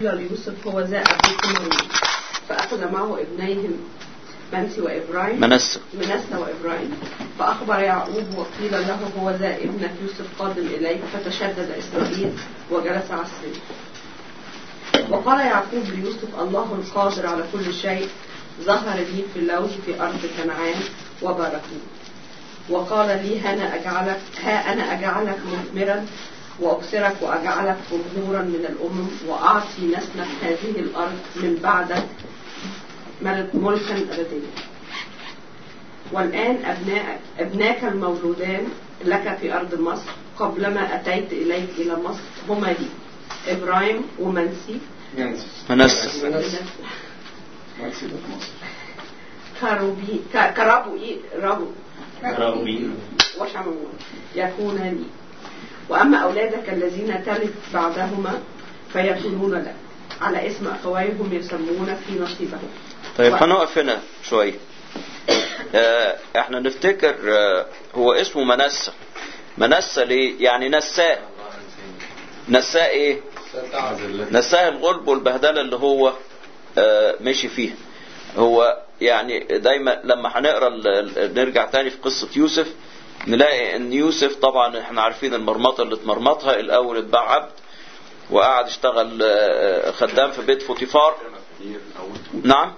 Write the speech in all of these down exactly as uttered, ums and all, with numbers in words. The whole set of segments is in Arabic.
فقيل ليوسف هو ذا أبوكم مريم، فأخذ معه ابنيهم منسي وإبراهيم منسى منسى وإبراهيم. فأخبر يعقوب وقيل له هو ذا ابنك يوسف قادم إليك، فتشدد إسرائيل وجلس على السرير. وقال يعقوب ليوسف الله القادر على كل شيء ظهر لي في اللوز في أرض كنعان وباركني، وقال لي ها أنا أجعلك ها أنا أجعلك مثمرا وأكثرك وأجعلك مبهورا من الأمم، وأعطي نسلك هذه الأرض من بعدك ملكا أبديا. والآن أبناء أبناك المولودان لك في أرض مصر قبلما أتيت إليك إلى مصر هما لي إبراهيم ومنسي منسى كروبي كرابوي رابو كرابوي وشمعون يكون لي. وأما أولادك الذين تلد بعدهما فيكونون لك، على اسم أخويهم يسمون في نصيبهم. طيب هنقف هنا شوية. اه احنا نفتكر اه هو اسمه منسى. منسى ليه؟ يعني نساء. نساء ايه؟ نساء الغلب والبهدلة اللي هو اه مشي فيها. هو يعني دايما لما هنقرا نرجع تاني في قصة يوسف نلاقي ان يوسف طبعا احنا عارفين المرمطة اللي اتمرمطها. الاول اتباع عبد وقعد اشتغل خدام في بيت فوتيفار. نعم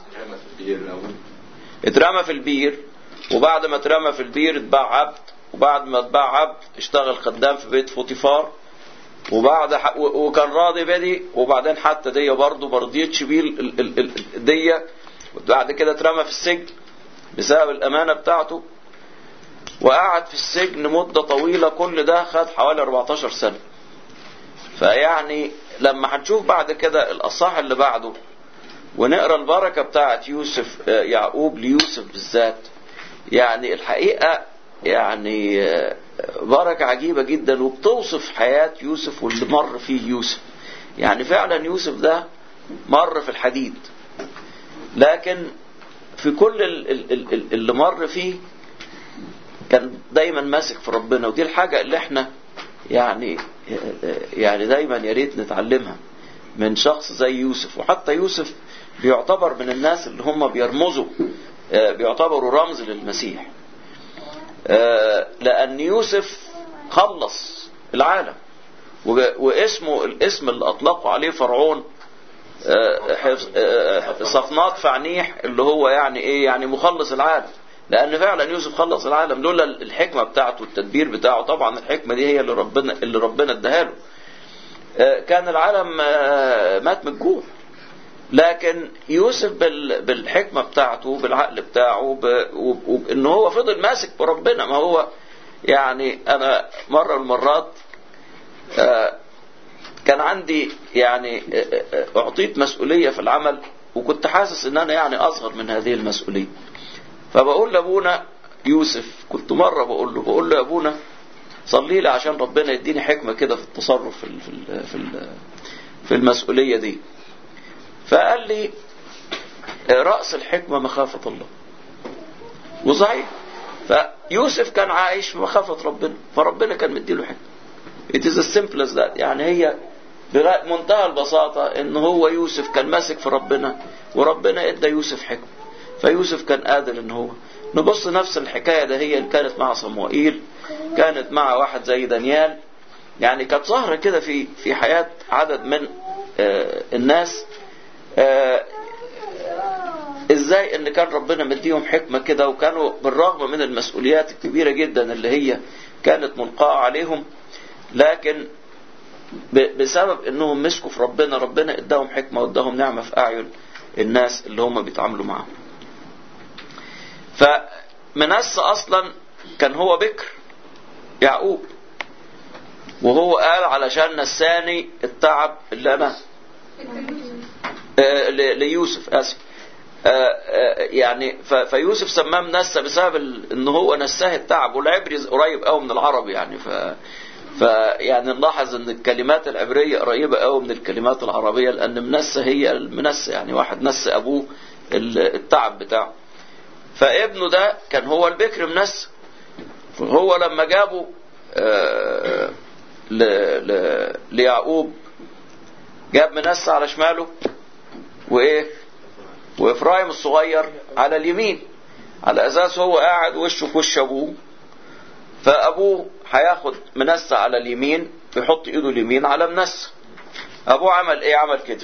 اترمى في البير، وبعد ما اترمى في البير اتباع عبد، وبعد ما اتباع عبد اشتغل خدام في بيت فوتيفار، وبعد وكان راضي بدي، وبعدين حتى دي برضه ما رضيتش بيه دي، بعد كده اترمى في السجن بسبب الامانه بتاعته، وقعد في السجن مده طويله. كل ده خد حوالي أربعتاشر سنه. فيعني لما هنشوف بعد كده الاصحاح اللي بعده ونقرا البركه بتاعت يوسف يعقوب ليوسف بالذات، يعني الحقيقه يعني بركه عجيبه جدا، وبتوصف حياه يوسف واللي مر فيه يوسف. يعني فعلا يوسف ده مر في الحديد، لكن في كل اللي مر فيه كان دايما ماسك في ربنا. ودي الحاجه اللي احنا يعني يعني دايما يا ريت نتعلمها من شخص زي يوسف. وحتى يوسف بيعتبر من الناس اللي هم بيرمزوا بيعتبروا رمز للمسيح، لأن يوسف خلص العالم، واسمه الاسم اللي أطلقوا عليه فرعون صفنات فعنيح، اللي هو يعني ايه؟ يعني مخلص العالم. لأن فعلا يوسف خلص العالم لولا الحكمة بتاعته والتدبير بتاعه. طبعا الحكمة دي هي اللي ربنا اللي ربنا اداها له. كان العالم مات من الجوع، لكن يوسف بالحكمة بتاعته بالعقل بتاعه وإن هو فضل ماسك بربنا. ما هو يعني أنا مرة من المرات كان عندي يعني أعطيت مسؤولية في العمل، وكنت حاسس إن أنا يعني أصغر من هذه المسؤولية. فبقول لأبونا يوسف، كنت مرة بقول له بقول له يا أبونا صلي لي عشان ربنا يديني حكمة كده في التصرف في في في المسؤولية دي. فقال لي رأس الحكمة مخافة الله. وصحيح، فيوسف كان عايش في مخافة ربنا، فربنا كان مديله حكمة. It is as simple as that. يعني هي بمنتهى البساطة ان هو يوسف كان ماسك في ربنا، وربنا ادى يوسف حكمة، فيوسف كان قادر ان هو. نبص نفس الحكاية ده هي اللي كانت مع صموئيل، كانت مع واحد زي دانيال. يعني كانت ظاهرة كده في في حياة عدد من آه الناس آه ازاي ان كان ربنا مديهم حكمة كده، وكانوا بالرغم من المسؤوليات الكبيرة جدا اللي هي كانت ملقاة عليهم، لكن بسبب انهم مسكوا في ربنا، ربنا اداهم حكمة واداهم نعمة في اعين الناس اللي هم بيتعاملوا معهم. فمنسى اصلا كان هو بكر يعقوب، وهو قال علشان نساني التعب اللي انا آه ليوسف اسف آه آه يعني فيوسف سماه منسى بسبب ان هو نساه التعب. والعبري قريب قوي من العربي يعني، ف فيعني نلاحظ ان الكلمات العبرية قريبة قوي من الكلمات العربية، لان منسى هي المنسى، يعني واحد نسى ابوه التعب بتاعه. فابنه ده كان هو البكر منسى. فهو لما جابوا آه ل... ل... ليعقوب جاب منسى على شماله وايه وإفرايم الصغير على اليمين، على أساس هو قاعد وشه في وش أبوه، فأبوه هياخد منسى على اليمين يحط إيده اليمين على منسى. أبوه عمل إيه؟ عمل كده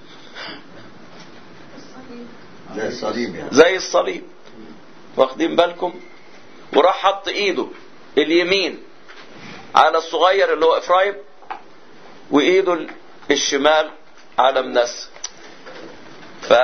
زي الصليب يعني. زي الصليب، واخدين بالكم؟ وراح حط إيده اليمين على الصغير اللي هو إفرايم، وإيده الشمال على منسى. ف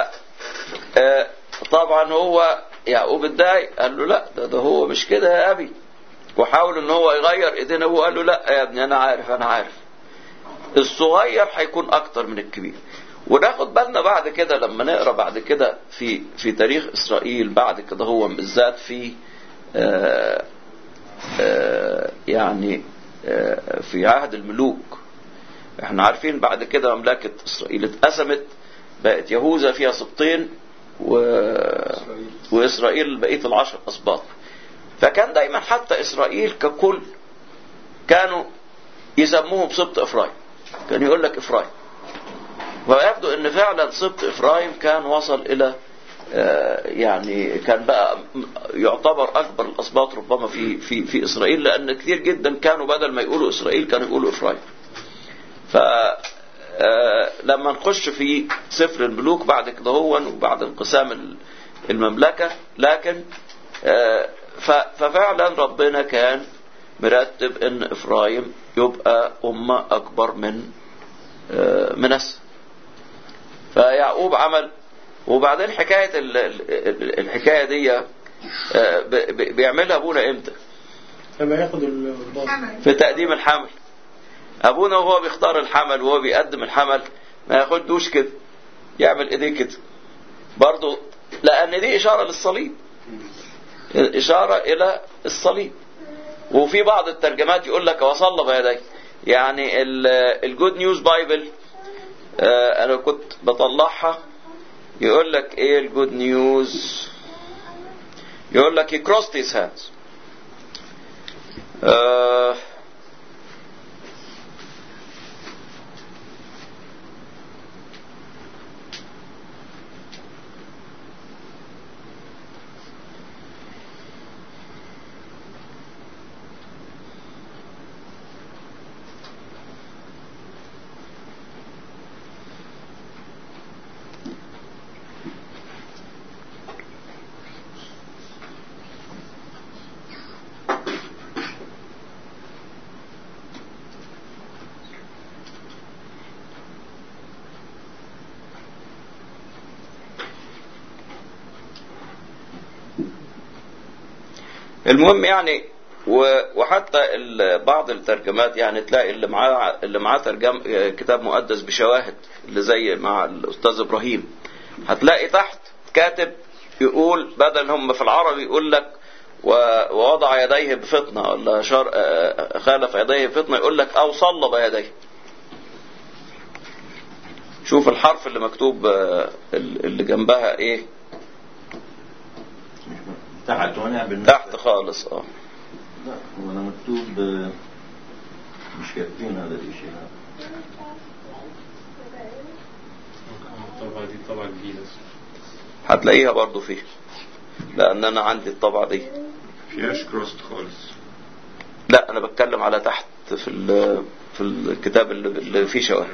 طبعا هو يعقوب اتضايق، قال له لا ده, ده هو مش كده يا ابي، وحاول ان هو يغير ايدين ابوه. قال له لا يا ابني انا عارف انا عارف الصغير هيكون اكتر من الكبير. وناخد بالنا بعد كده لما نقرا بعد كده في في تاريخ اسرائيل بعد كده، هو بالذات في آآ آآ يعني آآ في عهد الملوك. احنا عارفين بعد كده مملكة اسرائيل اتقسمت، بقت يهوذا فيها سبطين و... وإسرائيل بقية العشر أسباط. فكان دايما حتى إسرائيل ككل كانوا يسموه بسبط إفرايم، كان يقول لك إفرايم. ويبدو أن فعلا سبط إفرايم كان وصل إلى يعني كان بقى يعتبر أكبر الأسباط ربما في في في إسرائيل، لأن كثير جدا كانوا بدل ما يقولوا إسرائيل كانوا يقولوا إفرايم. ف آه لما نخش في سفر الملوك بعد كده هو وبعد انقسام المملكة، لكن آه ففعلا ربنا كان مرتب ان افرايم يبقى امة اكبر من آه منسى. فيعقوب عمل. وبعدين حكاية الحكاية دي آه بيعملها ابونا امتى؟ لما ياخد في تقديم الحمل. ابونا وهو بيختار الحمل وهو بيقدم الحمل ما ياخدوش كده، يعمل ايديه كده برضو، لان دي اشاره للصليب، اشاره الى الصليب. وفي بعض الترجمات يقول لك وصلى بيديه. يعني الجود نيوز بايبل انا كنت بطلعها، يقول لك ايه الجود نيوز؟ يقول لك he crossed his hands. آه المهم يعني وحتى بعض الترجمات يعني تلاقي اللي معاه اللي معاه ترجم كتاب مقدس بشواهد اللي زي مع الاستاذ ابراهيم، هتلاقي تحت كاتب يقول بدل هم في العربي يقول لك ووضع يديه بفطنه ولا شار خالف يديه بفطنه، يقول لك او صلب يديه. شوف الحرف اللي مكتوب اللي جنبها ايه تحت وانا بالنسبة تحت خالص. اه لا هو انا مكتوب مش كاتبين هذا الشيء. الطبعة دي طبعة جديدة هتلاقيها برضو فيه، لان انا عندي الطبعة دي فيهاش كروست خالص. لا انا بتكلم على تحت في في الكتاب اللي فيه شواهد.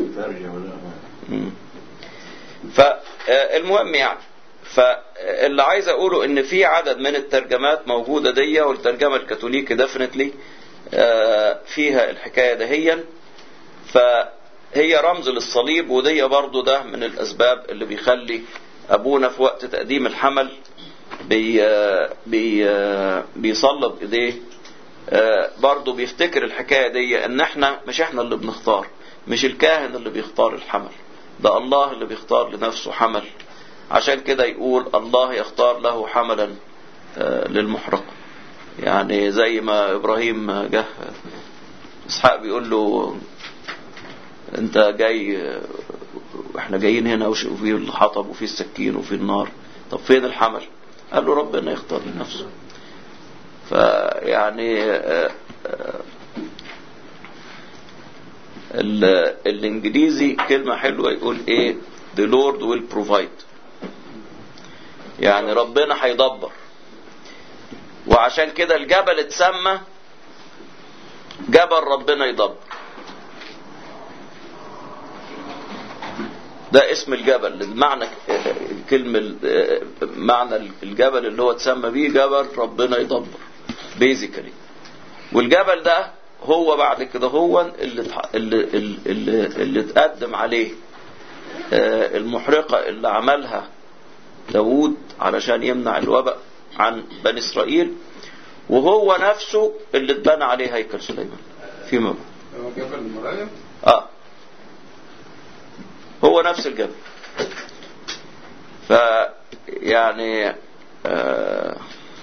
فالمهم يعني فاللي عايز اقوله ان في عدد من الترجمات موجودة دي، والترجمة الكاثوليكي ديفنتلي فيها الحكاية دهيا، فهي رمز للصليب. ودي برضو ده من الاسباب اللي بيخلي ابونا في وقت تقديم الحمل بي بي بيصلب ايديه. برضو بيفتكر الحكاية دي ان احنا مش احنا اللي بنختار، مش الكاهن اللي بيختار الحمل، ده الله اللي بيختار لنفسه حمل. عشان كده يقول الله يختار له حملا للمحرقة. يعني زي ما ابراهيم جه اسحاق بيقول له انت جاي، احنا جايين هنا وفي الحطب وفي السكين وفي النار، طب فين الحمل؟ قال له ربنا يختار لنفسه. فيعني الانجليزي كلمة حلوة يقول ايه the Lord will provide، يعني ربنا هيدبر. وعشان كده الجبل اتسمى جبل ربنا يدبر، ده اسم الجبل. المعنى كلمة معنى الجبل اللي هو اتسمى بيه جبل ربنا يدبر بيزيكالي. والجبل ده هو بعد كده هو اللي اللي اللي, اللي اتقدم عليه المحرقة اللي عملها داود علشان يمنع الوباء عن بني إسرائيل، وهو نفسه اللي اتبنى عليه هيكل سليمان فيما بعد. هو جبل المرايا؟ اه هو نفس الجبل. ف يعني آه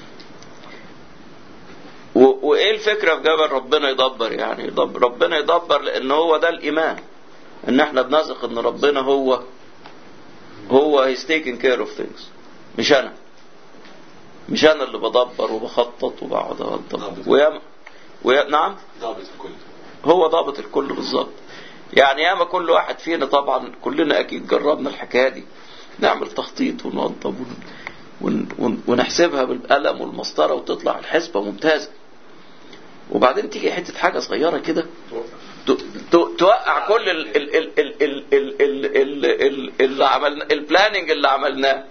وايه الفكرة في جبل ربنا يدبر؟ يعني يدبر ربنا يدبر لان هو ده الايمان، ان احنا بنثق ان ربنا هو هو he's taking care of things، مش انا مش انا اللي بدبر وبخطط وبقعد اوضب وياما ويا نعم ضابط الكل، هو ضابط الكل بالظبط. يعني ياما كل واحد فينا طبعا كلنا اكيد جربنا الحكايه دي، نعمل تخطيط ونوضب ون... ون... ونحسبها بالقلم والمسطره وتطلع الحسبه ممتازه، وبعدين تيجي حته حاجه صغيره كده ت... ت... توقع كل ال... ال... ال... ال... ال... ال... ال... ال... اللي عملنا البلاننج اللي عملناه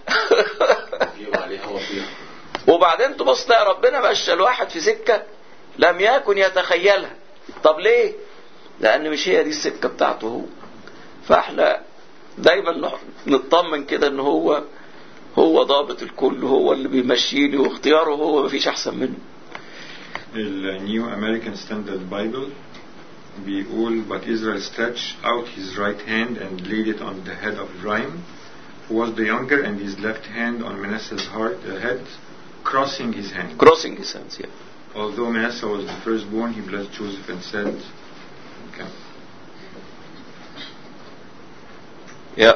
وبعدين تبص تلاقي ربنا مشى الواحد في سكه لم يكن يتخيلها. طب ليه؟ لان مش هي دي السكه بتاعته هو. فاحنا دايما نطمن كده ان هو هو ضابط الكل، هو اللي بيمشيني واختياره هو، مفيش احسن منه. النيو امريكان ستاندرد بايبل بيقول but Israel stretched out his right hand and laid it on the head of Ephraim who was the younger and his left hand on Manasseh's heart, uh, head crossing his hand. Crossing his hands, yeah. Although Manasseh was the firstborn, he blessed Joseph and said, okay. Yeah.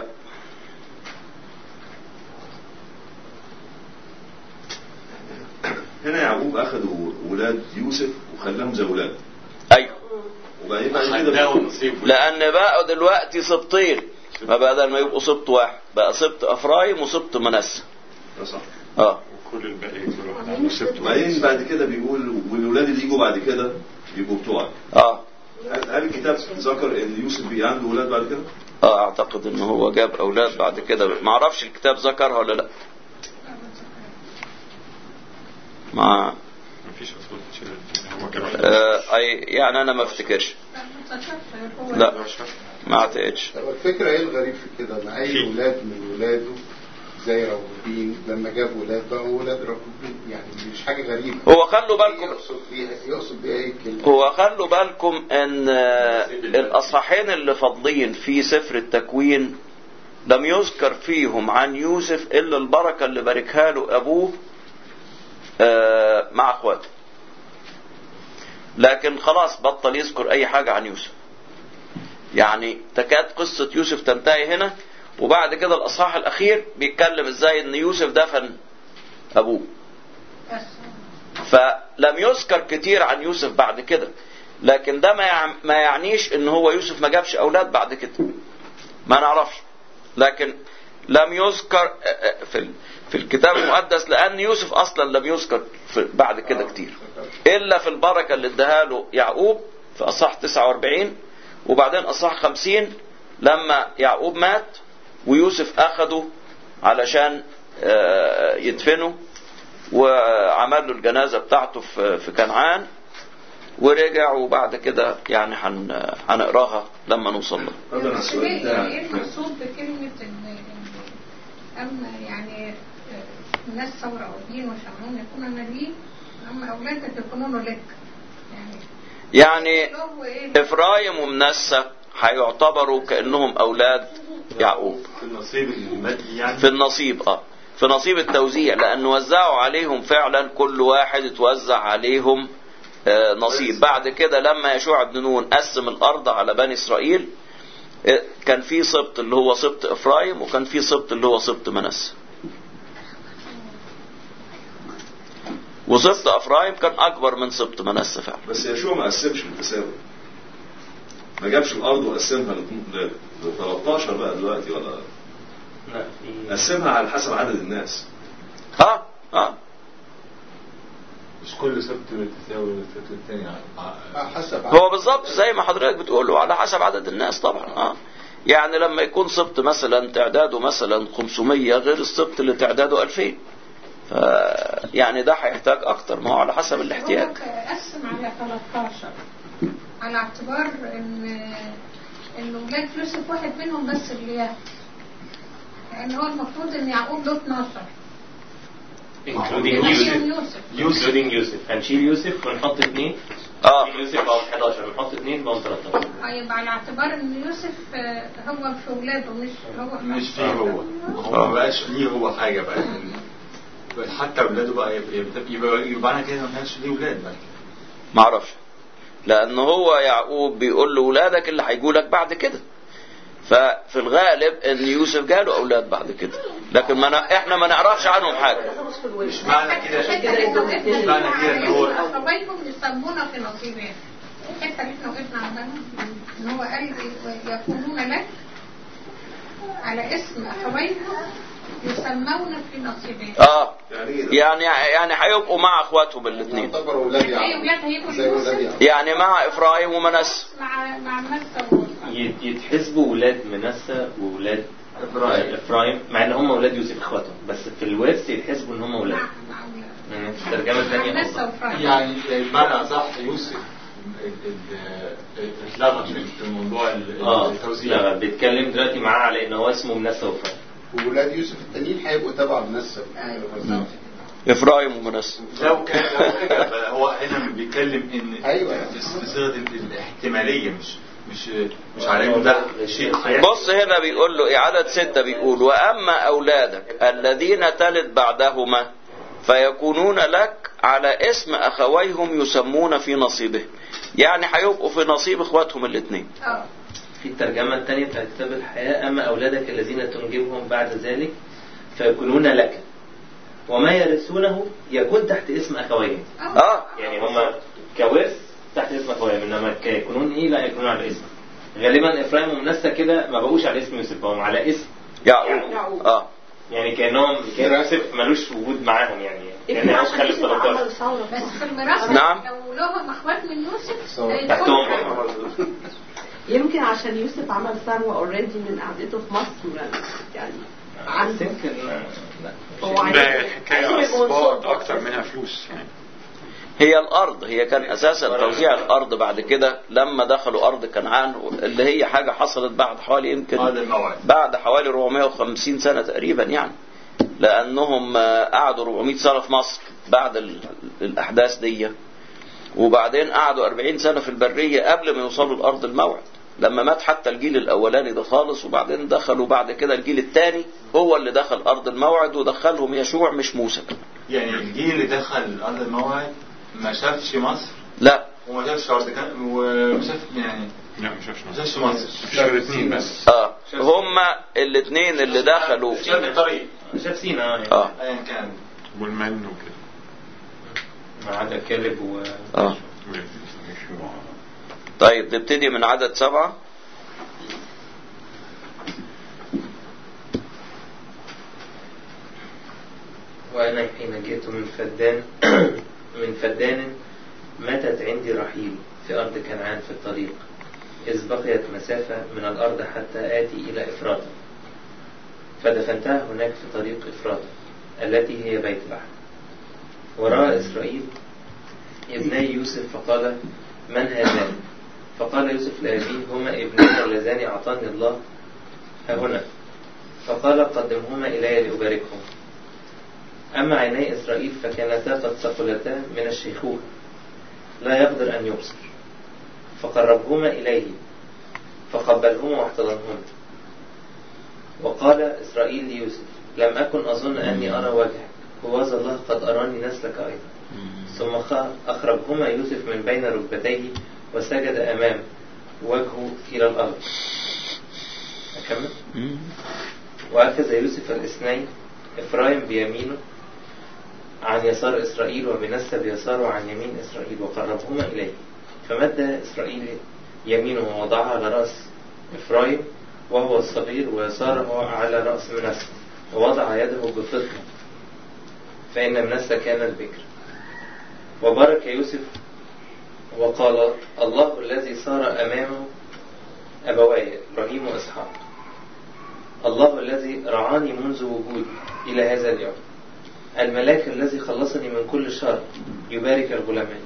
هنا يعقوب أخذوا ولاد يوسف وخلاهم زي ولاده. أيوه. وبعدين بعد كده لأن بقوا دلوقتي سبطين، ما بدل ما يبقوا سبط واحد بقى سبط أفرايم وسبط منسى. صح. اه. وكل الباقي كل واحد عنده سبط. وبعدين بعد كده بيقول والولاد اللي يجوا بعد كده يبقوا بتوعك. اه. هل الكتاب ذكر ان يوسف بقى عنده ولاد بعد كده؟ اه اعتقد ان هو جاب اولاد بعد كده، ما اعرفش الكتاب ذكرها ولا لا. ما فيش اصول هو كان آه يعني انا ما افتكرش. لا ما اعتقدش. الفكره ايه الغريب في كده؟ ما اي ولاد من ولاده زي روبين لما جاب ولاد بقوا ولاد روبين، يعني مش حاجه غريبه. هو خلوا بالكم يقصد بيها يقصد بيها ايه الكلمه؟ هو خلوا بالكم ان الاصحاحين اللي فاضلين في سفر التكوين لم يذكر فيهم عن يوسف الا البركه اللي باركها له ابوه مع اخواته، لكن خلاص بطل يذكر اي حاجه عن يوسف. يعني تكاد قصه يوسف تنتهي هنا، وبعد كده الاصحاح الاخير بيتكلم ازاي ان يوسف دفن ابوه. فلم يذكر كتير عن يوسف بعد كده، لكن ده ما يعنيش ان هو يوسف ما جابش اولاد بعد كده، ما نعرفش. لكن لم يذكر في في الكتاب المقدس لان يوسف اصلا لم يذكر بعد كده كتير الا في البركه اللي اداها له يعقوب في اصحاح تسعة وأربعين، وبعدين اصحاح خمسين لما يعقوب مات ويوسف اخده علشان يدفنه وعمل له الجنازه بتاعته في كنعان ورجع، وبعد كده يعني هنقراها لما نوصل لها. ايه المقصود بكلمه ان اما يعني الناس ثوره ودين وشمعون يكونوا نبيين اما اولادك يكونوا لك، يعني يعني افرايم ومنسى هيعتبروا كانهم اولاد يعقوب في النصيب المادي، يعني في النصيب اه في نصيب التوزيع، لأن وزعوا عليهم فعلا، كل واحد اتوزع عليهم آه نصيب. بعد كده لما يشوع بن نون قسم الأرض على بني إسرائيل آه كان في سبط اللي هو سبط إفرايم، وكان في سبط اللي هو سبط منسى. وسبط إفرايم كان أكبر من سبط منسى فعلا. بس يشوع ما قسمش بالتساوي. ما جابش الارض وقسمها ل ثلاثتاشر بقى دلوقتي ولا لا قسمها على حسب عدد الناس. اه اه مش كل سبت بتساوي السبت الثاني على حسب هو بالظبط زي ما حضرتك بتقوله على حسب عدد الناس طبعا. اه يعني لما يكون سبت مثلا تعداده مثلا خمسمية غير السبت اللي تعداده ألفين، ف يعني ده هيحتاج اكتر، ما هو على حسب الاحتياج. قسم على ثلاثتاشر على اعتبار ان ان ولاد يوسف واحد منهم بس اللي ياخد، لان هو المفروض ان يعقوب له اتناشر including يوسف including يوسف. هنشيل يوسف ونحط اثنين. اه يوسف بقى حداشر، نحط اثنين بقى ثلاثتاشر. يبقى على اعتبار ان يوسف هو في ولاده مش هو مش فيه هو هو ما بقاش ليه هو حاجه بقى، حتى اولاده بقى يبقى يبقى انا كده ما كانش ليه ولاد بقى. ما اعرفش، لان هو يعقوب بيقول له ولادك اللي هيجوا لك بعد كده، ففي الغالب ان يوسف جاله اولاد بعد كده، لكن ما ن... احنا ما نعرفش عنهم حاجه. مش معنى كده مش معنى كده ان هو اخويهم يسمونا في نصيبهم. الحته اللي احنا وقفنا عندها ان هو قال يكونون لك على اسم اخويهم يسمون في نصيبهم. اه يعني يعني هيبقوا مع اخواتهم الاثنين، يعتبروا اولاد يعقوب يعني مع افرايم ومنسى، مع مع منسى يتحسبوا ولاد منسى وولاد افرايم، مع ان هم ولاد يوسف اخواتهم، بس في الورث يتحسبوا ان هم ولاد. الترجمه الثانيه يعني بمعنى صح يوسف اتلغى في موضوع التوزيع. لا بيتكلم دلوقتي معاه على ان هو اسمه منسى وافرايم، وولاد يوسف التانيين هيبقوا تبع منسى افرايم ومنسى. لو كان لو كده هو هنا بيتكلم ان ايوه صيغه الاحتماليه مش مش مش على ده شيء. بص هنا بيقول له عدد ستة بيقول واما اولادك الذين تلد بعدهما فيكونون لك على اسم اخويهم يسمون في نصيبهم، يعني هيبقوا في نصيب اخواتهم الاثنين. في الترجمة الثانية بتاعت كتاب الحياة أما أولادك الذين تنجبهم بعد ذلك فيكونون لك وما يرثونه يكون تحت اسم أخويهم. اه يعني هما كورث تحت اسم أخويهم، إنما يكونون إيه لا يكونون على اسم. غالبا إفرايم ومنسى كده ما بقوش على اسم يوسف، هم على اسم يعقوب. اه يعني كأنهم كان يوسف ملوش وجود معاهم، يعني كان يعقوب خلف ثلاثتاشر بس في الميراث. نعم لو لهم اخوات من يوسف تحتهم. يمكن عشان يوسف عمل ثروة اوريدي من قعدته في مصر يعني عنده ده حكاية أسباب أكتر منها فلوس يعني. هي الأرض، هي كان أساسا توزيع الأرض بعد كده لما دخلوا أرض كنعان، اللي هي حاجة حصلت بعد حوالي يمكن بعد حوالي أربعمائة وخمسين سنة تقريبا، يعني لأنهم قعدوا أربعمائة سنة في مصر بعد الأحداث دي، وبعدين قعدوا أربعين سنة في البرية قبل ما يوصلوا الأرض الموعد، لما مات حتى الجيل الأولاني ده خالص، وبعدين دخلوا بعد كده الجيل الثاني هو اللي دخل أرض الموعد، ودخلهم يشوع مش موسى. يعني الجيل اللي دخل أرض الموعد ما شافش مصر؟ لا وما شافش أرض كان وما شاف يعني لا ما شافش ما شافش مصر، شاف الاثنين بس. اه هما الاثنين اللي دخلوا شاف الطريق، شاف سينا يعني. اه ايا كان والمن وكده ما عدا كلب و اه طيب نبتدي من عدد سبعة. وأنا حين جئت من فدان من فدان ماتت عندي رحيل في أرض كنعان في الطريق، إذ بقيت مسافة من الأرض حتى آتي إلى إفراطة، فدفنتها هناك في طريق إفراطة التي هي بيت لحم. ورأى إسرائيل ابني يوسف فقال من هذان؟ فقال يوسف لأبيه هما ابني اللذان أعطاني الله هنا، فقال قدمهما إلي لأباركهم. أما عيني إسرائيل فكانتا قد ثقلتا من الشيخوخة لا يقدر أن يبصر، فقربهما إليه فقبلهما واحتضنهما. وقال إسرائيل ليوسف لم أكن أظن أني أرى وجهك، ووذا الله قد أراني نسلك أيضا. ثم أخرجهما يوسف من بين ركبتيه وسجد أمام وجهه إلى الأرض. أكمل. وأخذ يوسف الاثنين إفرايم بيمينه عن يسار إسرائيل ومنسى بيساره عن يمين إسرائيل وقربهما إليه، فمد إسرائيل يمينه ووضعها على رأس إفرايم وهو الصغير، ويساره على رأس منسى، ووضع يده بفطنة، فإن منسى كان البكر. وبارك يوسف وقال: الله الذي صار أمامه أبواي إبراهيم وإسحاق، الله الذي رعاني منذ وجودي إلى هذا اليوم، الملاك الذي خلصني من كل شر، يبارك الغلمان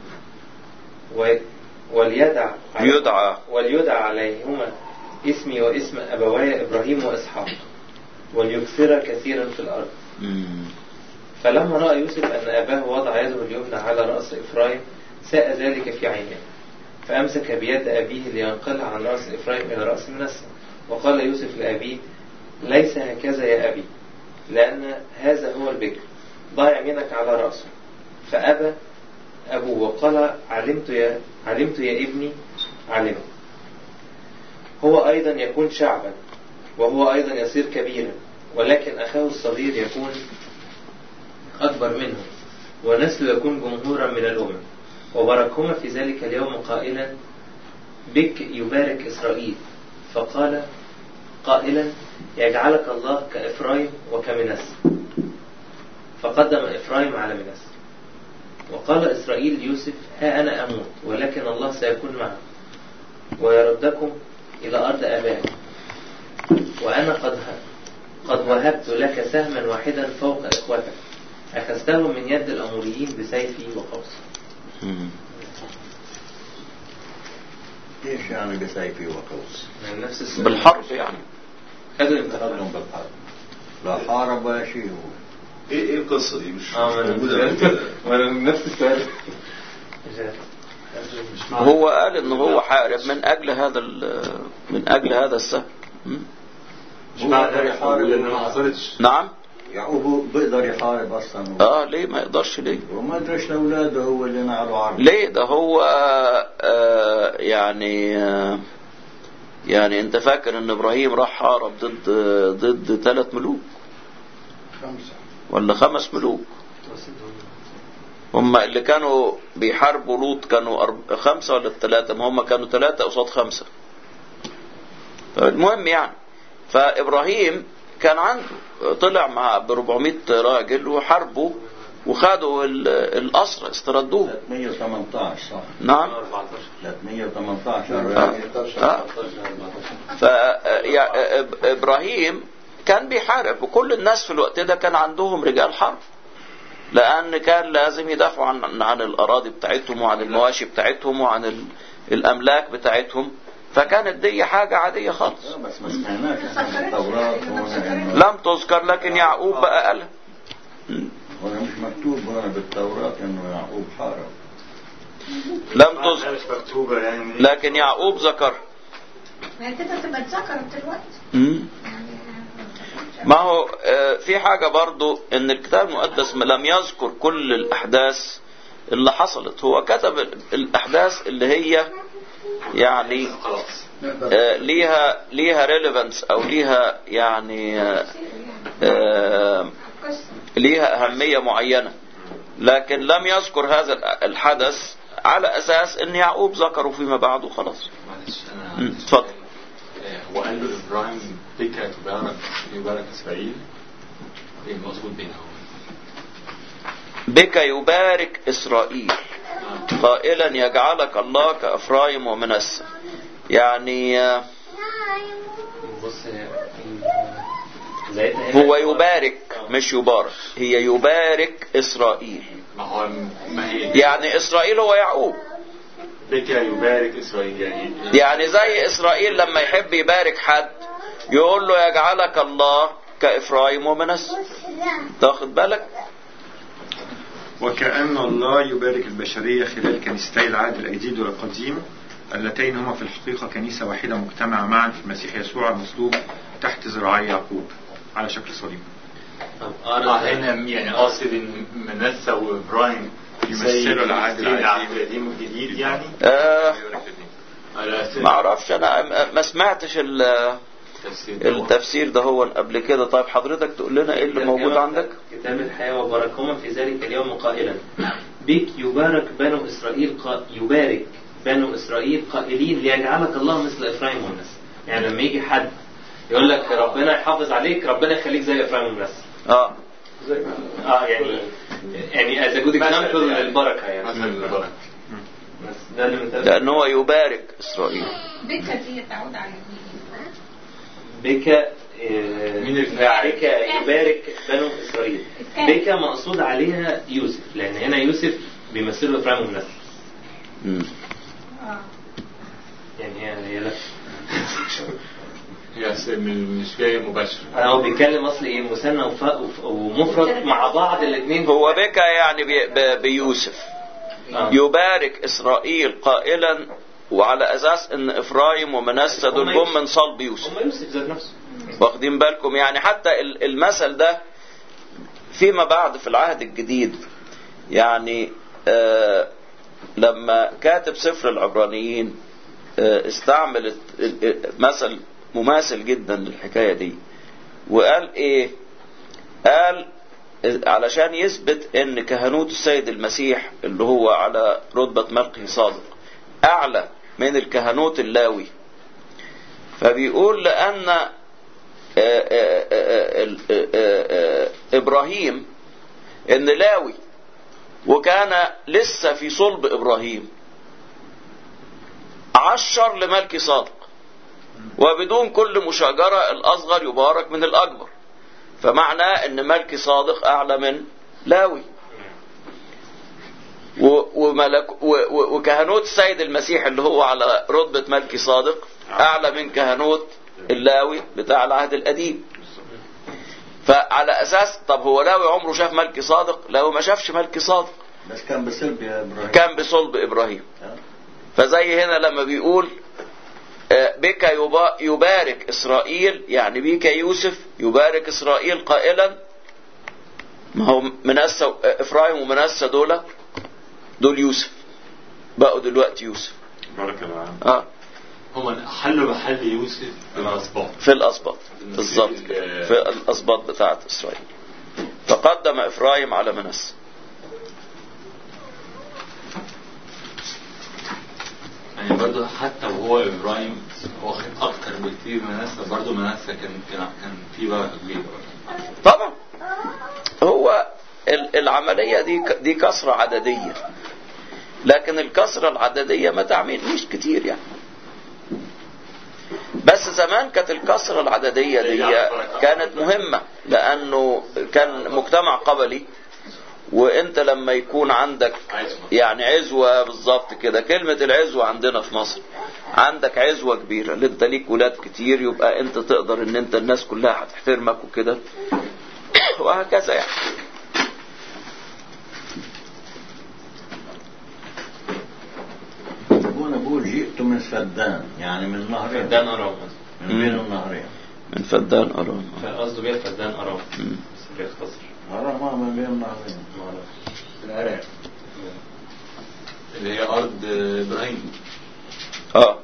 وليدع يدعى وليدعى عليهما اسمي واسم أبواي إبراهيم وإسحاق، وليكثر كثيرا في الأرض. فلما رأى يوسف أن أباه وضع يده اليمنى على رأس إفرايم ساء ذلك في عينيه، فأمسك بيد أبيه لينقلها عن رأس إفرايم إلى رأس منسى. وقال يوسف لأبيه: ليس هكذا يا أبي، لأن هذا هو البكر، ضع يمينك على رأسه. فأبى أبوه وقال: علمت يا, علمت يا ابني، علمت. هو أيضا يكون شعبا، وهو أيضا يصير كبيرا، ولكن أخاه الصغير يكون أكبر منه، ونسله يكون جمهورا من الأمم. وباركهما في ذلك اليوم قائلا: بك يبارك إسرائيل. فقال قائلا: يجعلك الله كإفرايم وكمنسى. فقدم إفرايم على منسى. وقال إسرائيل ليوسف: ها أنا أموت، ولكن الله سيكون معه ويردكم إلى أرض آبائك، وأنا قد قد وهبت لك سهما واحدا فوق إخوتك، أخذته من يد الأموريين بسيفي وقوسي. ايش يعني بسيفي وقوس؟ من نفس السؤال. بالحرب يعني. خدوا تقدم بالحرب، لا حارب ولا شيء. هو ايه ايه القصه دي؟ مش اه موجوده وانا من نفس السؤال. هو قال ان هو حارب من اجل هذا من اجل هذا السهم. مش معنى يحارب لان ما حصلتش. نعم. يعقوب بيقدر يحارب اصلا. اه ليه ما يقدرش؟ ليه؟ وما ادريش لاولاده هو اللي نعلوا عرض. ليه؟ ده هو آه يعني آه يعني انت فاكر ان ابراهيم راح حارب ضد ضد ثلاث ملوك خمسة ولا خمس ملوك؟ هم اللي كانوا بيحاربوا لوط كانوا أرب... خمسة ولا ثلاثة؟ ما هم كانوا ثلاثة قصاد خمسة. المهم يعني فإبراهيم كان عنده طلع مع ب أربعمائة راجل وحاربوا وخدوا الأسرى استردوه. ثلاثمائة وثمانية عشر صح؟ نعم. ثلاثمائة وثمانية عشر آه. فإبراهيم كان بيحارب، وكل الناس في الوقت ده كان عندهم رجال حرب، لأن كان لازم يدافعوا عن عن الأراضي بتاعتهم وعن المواشي بتاعتهم وعن الأملاك بتاعتهم، فكانت دي حاجة عادية خالص. بس ما سمعناش التوراة لم تذكر، لكن يعقوب بقى قالها. هنا مش مكتوب هنا بالتوراة إنه يعقوب حارب. لم تذكر مش مكتوبة يعني، لكن يعقوب ذكر. ما كده تبقى اتذكرت دلوقتي. ما هو في حاجة برضو ان الكتاب المقدس لم يذكر كل الاحداث اللي حصلت، هو كتب الاحداث اللي هي يعني ليها ليها ريليفانس او ليها يعني ليها اهمية معينة، لكن لم يذكر هذا الحدث على اساس ان يعقوب ذكره فيما بعد وخلاص. معلش انا اتفضل. هو قال له ابراهيم بك تبارك يبارك اسرائيل، ايه المقصود بينهم؟ بك يبارك اسرائيل قائلا يجعلك الله كافرايم ومنسى. يعني هو يبارك مش يبارك، هي يبارك اسرائيل. ما هو ما هي يعني اسرائيل هو يعقوب. بك يبارك اسرائيل يعني يعني زي اسرائيل لما يحب يبارك حد يقول له يجعلك الله كافرايم ومنسى. تاخد بالك؟ وكأن الله يبارك البشرية خلال كنيستي العهد الجديد والقديم اللتين هما في الحقيقة كنيسة واحدة مجتمعة معا في المسيح يسوع المصلوب تحت ذراعي يعقوب على شكل صليب. اه هنا يعني قاصد ان منسى وابراهيم يمثلوا العهد القديم والجديد يعني. آه ما اعرفش انا ما سمعتش التفسير ده هو قبل كده. طيب حضرتك تقول لنا ايه اللي موجود عندك؟ كتاب الحياة وباركهما في ذلك اليوم قائلا بك يبارك بنو إسرائيل. يبارك بنو إسرائيل قائلين ليجعلك الله مثل إفرايم ومنسى. يعني لما يجي حد يقول لك ربنا يحافظ عليك، ربنا يخليك زي إفرايم ومنسى. اه اه يعني يعني as a good example للبركة يعني. مثلا البركة. بس ده اللي من لأن هو يبارك إسرائيل. بكة دي تعود على مين؟ بك مين الفاعل؟ بك يبارك بنو إسرائيل. بك مقصود عليها يوسف، لأن هنا يوسف بيمثل إفرايم ومنسى. امم اه يعني هي هي لا هي مش جاية مباشرة. هو بيتكلم أصلي إيه مثنى وف- ومفرد مع بعض الاثنين. هو بك يعني بي ب- بيوسف آه. يبارك إسرائيل قائلا، وعلى أساس إن إفرايم ومنسى دول جم من صلب يوسف. هم يوسف ذات نفسه. واخدين بالكم؟ يعني حتى ال- المثل ده فيما بعد في العهد الجديد، يعني آه لما كاتب سفر العبرانيين آه استعمل مثل مماثل جدا للحكاية دي، وقال ايه؟ قال علشان يثبت ان كهنوت السيد المسيح اللي هو على رتبة ملقه صادق اعلى من الكهنوت اللاوي، فبيقول لان آآ آآ آآ آآ ابراهيم ان لاوي وكان لسه في صلب ابراهيم عشر لملك صادق، وبدون كل مشاجرة الأصغر يبارك من الأكبر، فمعناه أن ملك صادق أعلى من لاوي. وملك وكهنوت السيد المسيح اللي هو على رتبة ملك صادق أعلى من كهنوت اللاوي بتاع العهد القديم. فعلى أساس طب هو لاوي عمره شاف ملك صادق؟ لاوي ما شافش ملك صادق، بس كان بصلب يا إبراهيم. كان بصلب إبراهيم. فزي هنا لما بيقول بك يبارك إسرائيل، يعني بك يوسف يبارك إسرائيل قائلا، ما هو منسى إفرايم ومنسى دول دول يوسف، بقوا دلوقتي يوسف. بارك الله. اه هم حلوا محل يوسف في الأسباط. في الأسباط بالظبط، في الأسباط بتاعت إسرائيل. فقدم إفرايم على منسى. يعني برضه حتى وهو إبراهيم واخد أكتر بكتير من منسى، برضه منسى كان كان كان في بركة كبيرة. طبعا هو العملية دي دي كسرة عددية، لكن الكسرة العددية ما تعملش كتير يعني. بس زمان كانت الكسرة العددية دي كانت مهمة، لأنه كان مجتمع قبلي، وانت لما يكون عندك يعني عزوة بالظبط كده، كلمة العزوة عندنا في مصر، عندك عزوة كبيرة اللي انت ليك ولاد كتير، يبقى انت تقدر ان انت الناس كلها هتحترمك وكده وهكذا يعني. وانا بقول جئت من فدان، يعني من نهرين. فدان أرام، من بين النهرين. من فدان أرام. قصده بيها فدان أرام بس بيختصر أرام من بين النهرين في العراق اللي هي أرض إبراهيم. اه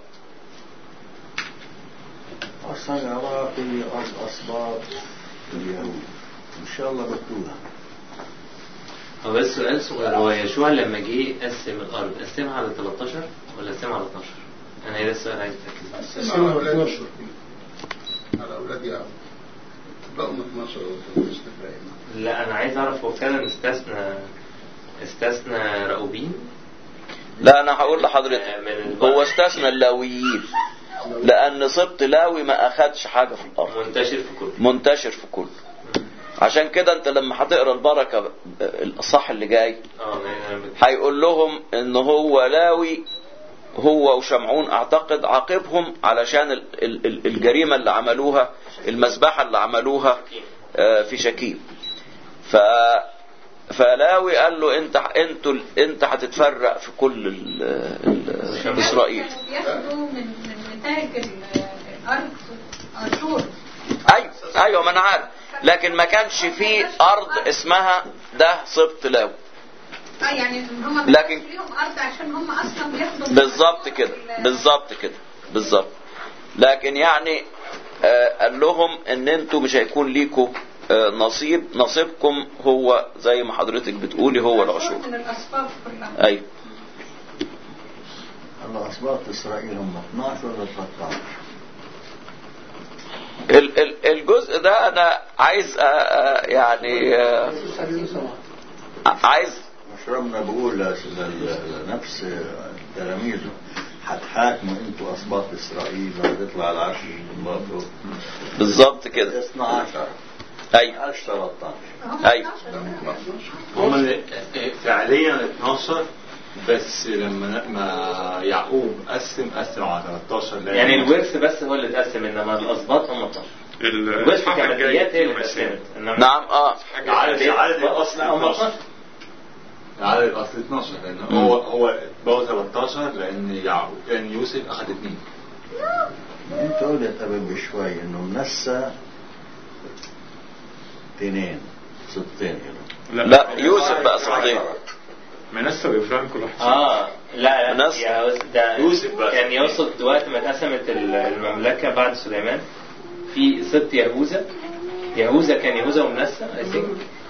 أصلا عراقي أرض أسباط اليهود، إن شاء الله بكتوها. هو بس سؤال صغير، هو يشوع لما جه يقسم الأرض قسمها على ثلاثة عشر ولا قسمها على اثناشر؟ أنا هي ده السؤال عايز أتأكد. قسمها على أولاد يعقوب، على أولاد يعقوب بقوا من اثناشر مش تفرق. لا أنا عايز أعرف هو فعلا استثنى استثنى رأوبين؟ لا أنا هقول لحضرتك، هو استثنى اللاويين، لأن سبط لاوي ما أخدش حاجة في الأرض، منتشر في كله منتشر في كله. عشان كده انت لما هتقرا البركه الصح اللي جاي هيقول لهم ان هو لاوي هو وشمعون اعتقد عاقبهم علشان الجريمه اللي عملوها، المذبحه اللي عملوها في شكيم. ف فلاوي قال له انت انتوا انت هتتفرق في كل ال ال اسرائيل. ياخدوا من من نتاج الارض اشور. ايوه ايوه ما انا عارف، لكن ما كانش في ارض اسمها ده سبط لاوي. اه يعني هم لكن ليهم ارض عشان هم اصلا بياخدوا بالظبط كده بالظبط كده بالظبط. لكن يعني آه قال لهم ان انتوا مش هيكون ليكوا آه نصيب، نصيبكم هو زي ما حضرتك بتقولي هو العشور من الاسباب كلها. ايوه. الله أسباط إسرائيل هم اثناشر ولا ثلاثة عشر؟ ال- ال- الجزء ده أنا عايز آه، يعني آه، عايز مشربنا بقول ل- ل- لنفس تلاميذه هتحاكموا انتوا أسباط إسرائيل لما تطلع العشر برضه بالظبط كده. اثنا عشر أيوه عشر ثلاثة عشر أيوه هم اللي- فعليا اتناشر، بس لما ما يعقوب قسم قسم على ثلاثة عشر. يعني الورث بس هو اللي اتقسم، انما الاسباط هم اتناشر. الورث الإصحاح كماديات هي اللي الجاي اتقسمت، انما نعم اه عدد عدد الاصل لا هم اتناشر. اتناشر. عدد الاصل اتناشر، لان هو هو بقى ثلاثة عشر لان يعقوب كان يوسف اخذ اثنين. انت قلت قبل بشوي انه منسى اثنين ستين هنا. لا يوسف بقى صحيح. منسى وإفرايم كل واحد. اه لا لا ناس- يا أس- ده يوسف بس. كان يقصد وقت ما اتقسمت ال- المملكه بعد سليمان في سبط يهوذا. يهوذا كان يهوذا ومنسى اي ثينك.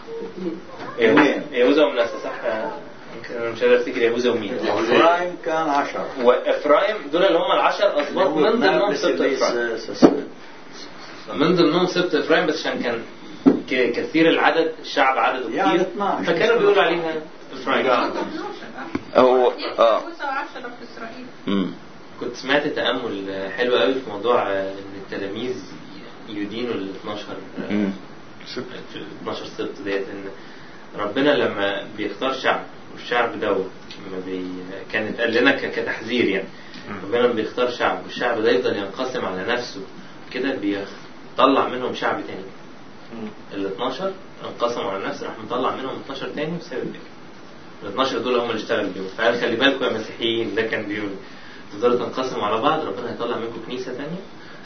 يهوذا يهوذا ومنسى صح. يمكن انا مش قادر افتكر يهوذا ومين. إبراهيم كان عشرة. وافرايم دول اللي هم العشر اسباط من ضمنهم سبط افرايم. من ضمنهم سبط افرايم، بس عشان كان ك- كثير العدد، الشعب عدده يعني كتير، اثناشر. فكانوا بيقولوا عليها افرايم. هو اه وعشرة في إسرائيل. مم. كنت سمعت تأمل حلو قوي في موضوع ان التلاميذ يدينوا ال اتناشر مم. في ال اتناشر سبط ديت، ان ربنا لما بيختار شعب والشعب دوت لما بي كانت قال لنا ك- كتحذير يعني، ربنا لما بيختار شعب والشعب ده يفضل ينقسم على نفسه كده، بيطلع منهم شعب تاني. ال اتناشر انقسموا على نفسه، راح مطلع منهم اتناشر تاني وساب الباقي. ال اتناشر دول هم اللي اشتغلوا بيهم. فقال خلي بالكم يا مسيحيين، ده كان بيقول تفضلوا تنقسموا على بعض، ربنا هيطلع منكم كنيسه تانيه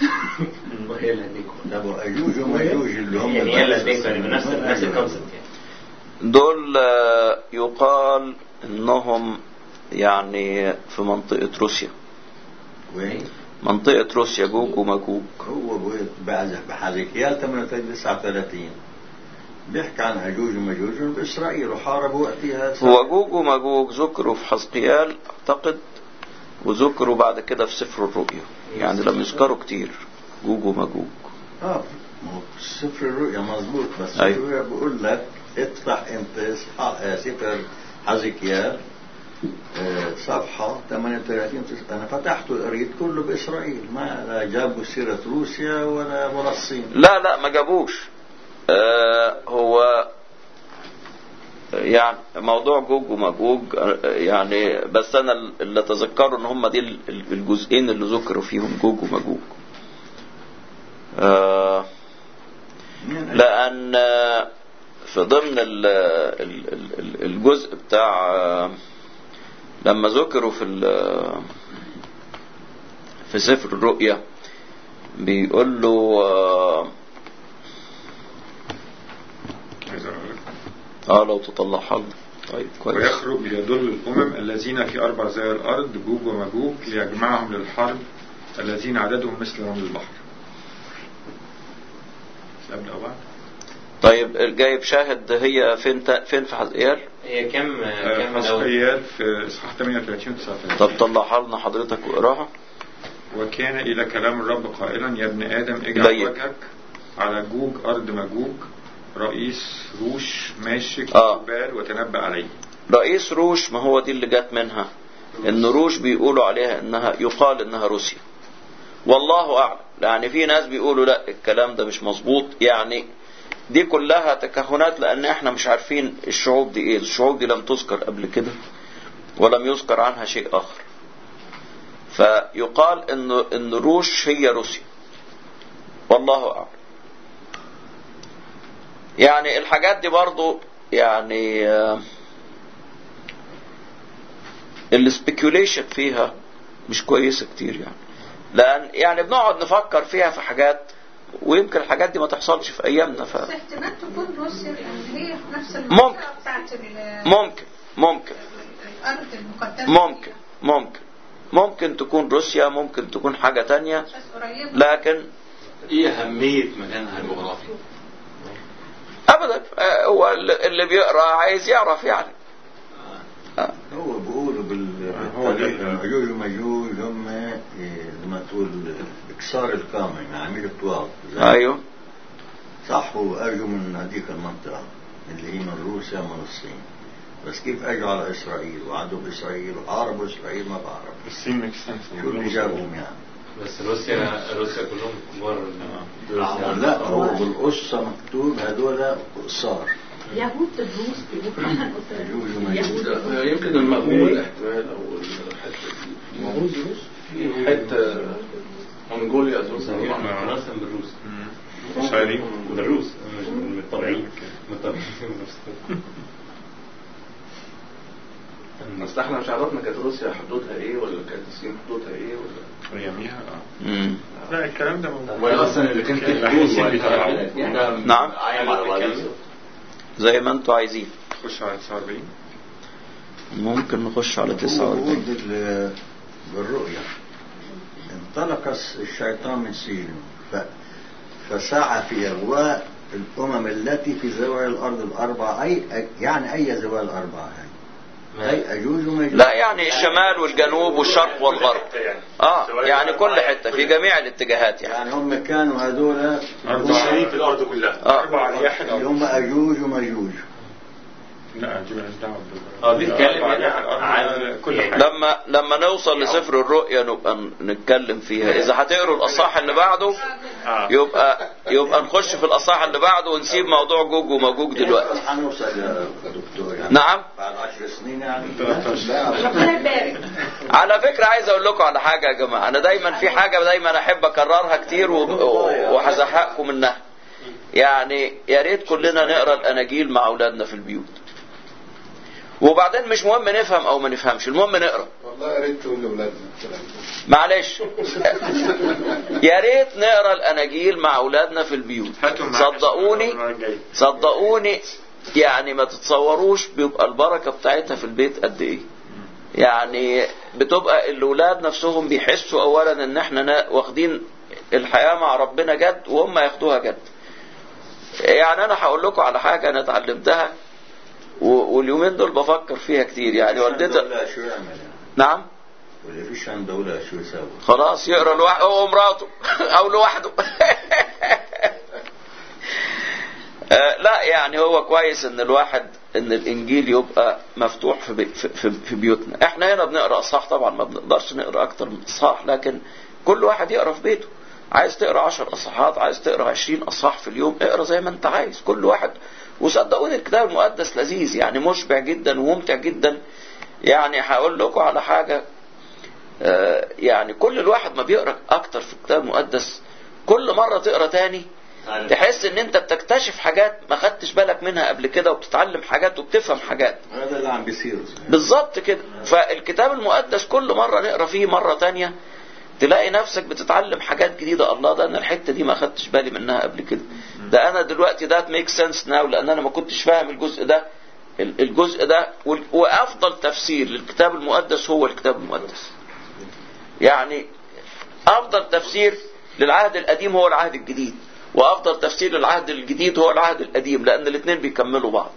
وهي اللي هديكم. ده ابو اجوج وماجوج اللي هم يعني هي اللي هديكم يعني نفس نفس الكونسبت يعني. دول آه، يقال انهم يعني في منطقة روسيا. وين؟ منطقة روسيا جوج وماجوج. هو بعزف بحزكيال ثمانية وثلاثين تسعة وثلاثين بيحكي عن اجوج وماجوج باسرائيل وحاربوا وقتها. هو جوج وماجوج ذكروا في حزقيال اعتقد، وذكروا بعد كده في سفر الرؤيا، يعني لم يذكروا كتير جوج وماجوج. اه ما هو سفر الرؤيا مظبوط، بس سفر أيوة. الرؤيا بقول لك افتح انت إصحاح- آه، سفر حزكيال آه، صفحة ثمانية وثلاثين. انا فتحته وقريت كله باسرائيل، ما لا جابوا سيرة روسيا ولا ولا الصين. لا لا ما جابوش. آه هو يعني موضوع جوج وماجوج آه، يعني بس انا اللي اتذكره ان هم دي ال- ال- الجزئين اللي ذكروا فيهم جوج وماجوج. آه لان آه، في ضمن ال- ال- ال- الجزء بتاع آه، لما ذكروا في ال- في سفر الرؤيا بيقول له آه، عايز أقول لك. اه لو تطلعها لنا. طيب كويس. ويخرج ليدل الأمم الذين في أربع زوايا الأرض جوج وماجوج ليجمعهم للحرب الذين عددهم مثل رمل البحر. أبدأ بعد. طيب جايب شاهد هي فين تا- فين في حزقيال؟ هي كم كم دولة؟ حزقيال في إصحاح ثمانية وثلاثين و تسعة وثلاثين. طب طلعها لنا حضرتك واقراها. وكان إلى كلام الرب قائلا يا ابن آدم اجعل ضيق. وجهك على جوج أرض ماجوج رئيس روش ماشك آه. جبال وتنبأ عليه. رئيس روش، ما هو دي اللي جت منها ان روش بيقولوا عليها انها يقال انها روسيا، والله اعلم. يعني في ناس بيقولوا لا الكلام ده مش مظبوط، يعني دي كلها تكهنات لان احنا مش عارفين الشعوب دي ايه. الشعوب دي لم تذكر قبل كده ولم يذكر عنها شيء اخر، فيقال ان ان روش هي روسيا، والله اعلم. يعني الحاجات دي برضو يعني السبيكيوليشن فيها مش كويسة كتير، يعني لأن يعني بنقعد نفكر فيها في حاجات ويمكن الحاجات دي ما تحصلش في أيامنا. ف... بس احتمال تكون روسيا لأن هي في نفس ممكن. المنطقة بتاعت ال- ممكن ممكن الأرض المقدسة. ممكن ممكن ممكن تكون روسيا، ممكن تكون حاجة تانية، بس قريبة. لكن ايه اهمية مكانها الجغرافي؟ أبدا آه، هو اللي بيقرأ عايز يعرف يعني. هو بيقولوا بال هو يجوج ومجوج هم إيه، لما تقول اكسار القامة يعني عميل الطواب. ايوه صح، هو اجوا من هذيك المنطقة اللي هي من روسيا ومن الصين، بس كيف اجوا على اسرائيل وعدوا باسرائيل وحاربوا اسرائيل ما بعرف. الصين ميك سنس. شو اللي جابهم يعني؟ بس روسيا روسيا كلهم كبار. لا هو بالقصة مكتوب هذول قصار. يهود الروس بيقولوا يجوج ومجوج. يمكن المغول احتمال او الحته دي. المغول روس في حته منغوليا اظن فرنسا بالروس. مش عارف بالروس مش من الطبيعيين متطبعين. اصل احنا مش عرفنا كانت روسيا حدودها ايه ولا كانت الصين حدودها ايه ولا اياميها. اه مم. لا الكلام ده موجود. ولا اصلا اللي كانت الحدود نعم. عايم على بعض. زي ما انتوا عايزين. خش على تسعة وأربعين. ممكن نخش على هو تسعة وأربعين. بال- بالرؤيا انطلق الشيطان من سينه ف... فسعى في اغواء الامم التي في زوال الارض الاربعه، اي يعني اي زوال الاربعه هاي هي اجوج ومجوج. لا يعني الشمال والجنوب والشرق والغرب. اه يعني كل حتة في جميع الاتجاهات يعني. يعني هم كانوا هذول في الارض كلها. اه أربع رياح اللي هم اجوج ومجوج. لا دي مالهاش دعوة اه بيتكلم أربع هنا رياح الأرض عن كل حاجة. لما لما نوصل لسفر الرؤيا نبقى نتكلم فيها. اذا هتقروا الاصحاح اللي بعده يبقى يبقى نخش في الاصحاح اللي بعده ونسيب موضوع جوج وماجوج دلوقتي. هنوصل يا دكتور يعني نعم. بعد عشر سنين يعني. ربنا يبارك. على فكرة عايز اقول لكم على حاجة يا جماعة، انا دايما في حاجة دايما احب اكررها كتير و- وهزهقكم منها. يعني يا ريت كلنا نقرا الاناجيل مع اولادنا في البيوت. وبعدين مش مهم نفهم او ما نفهمش، المهم نقرا. والله يا ريت تقول لاولادنا الكلام ده. معلش يا ريت نقرا الاناجيل مع اولادنا في البيوت. صدقوني صدقوني يعني ما تتصوروش بيبقى البركة بتاعتها في البيت قد ايه. يعني بتبقى الاولاد نفسهم بيحسوا اولا ان احنا واخدين الحياة مع ربنا جد وهم ياخدوها جد. يعني انا هقول لكم على حاجة انا اتعلمتها واليومين دول بفكر فيها كتير. يعني والدتها شو يعمل يعني؟ نعم. واللي فيش عنده ولا شو يسوي؟ خلاص يقرا لوحده هو ومراته او لوحده. لا يعني هو كويس ان الواحد ان الانجيل يبقى مفتوح في, بي في, في بيوتنا. احنا هنا بنقرا اصحاح، طبعا ما بنقدرش نقرا اكتر من اصحاح، لكن كل واحد يقرا في بيته. عايز تقرا عشر اصحاحات، عايز تقرا عشرين اصحاح في اليوم، اقرا زي ما انت عايز كل واحد. وصدقوني الكتاب المقدس لذيذ يعني مشبع جدا وممتع جدا. يعني هقول لكم على حاجة، يعني كل الواحد ما بيقرا اكتر في الكتاب المقدس كل مرة تقرا تاني تحس ان انت بتكتشف حاجات ما خدتش بالك منها قبل كده، وبتتعلم حاجات وبتفهم حاجات. هذا اللي عم بيصير بالظبط كده. فالكتاب المقدس كل مرة نقرا فيه مرة تانية تلاقي نفسك بتتعلم حاجات جديدة. الله، ده انا الحتة دي ما خدتش بالي منها قبل كده. ده انا دلوقتي ده ميك سنس ناو لان انا ما كنتش فاهم الجزء ده الجزء ده. وافضل تفسير للكتاب المقدس هو الكتاب المقدس. يعني افضل تفسير للعهد القديم هو العهد الجديد، وافضل تفسير للعهد الجديد هو العهد القديم، لان الاثنين بيكملوا بعض.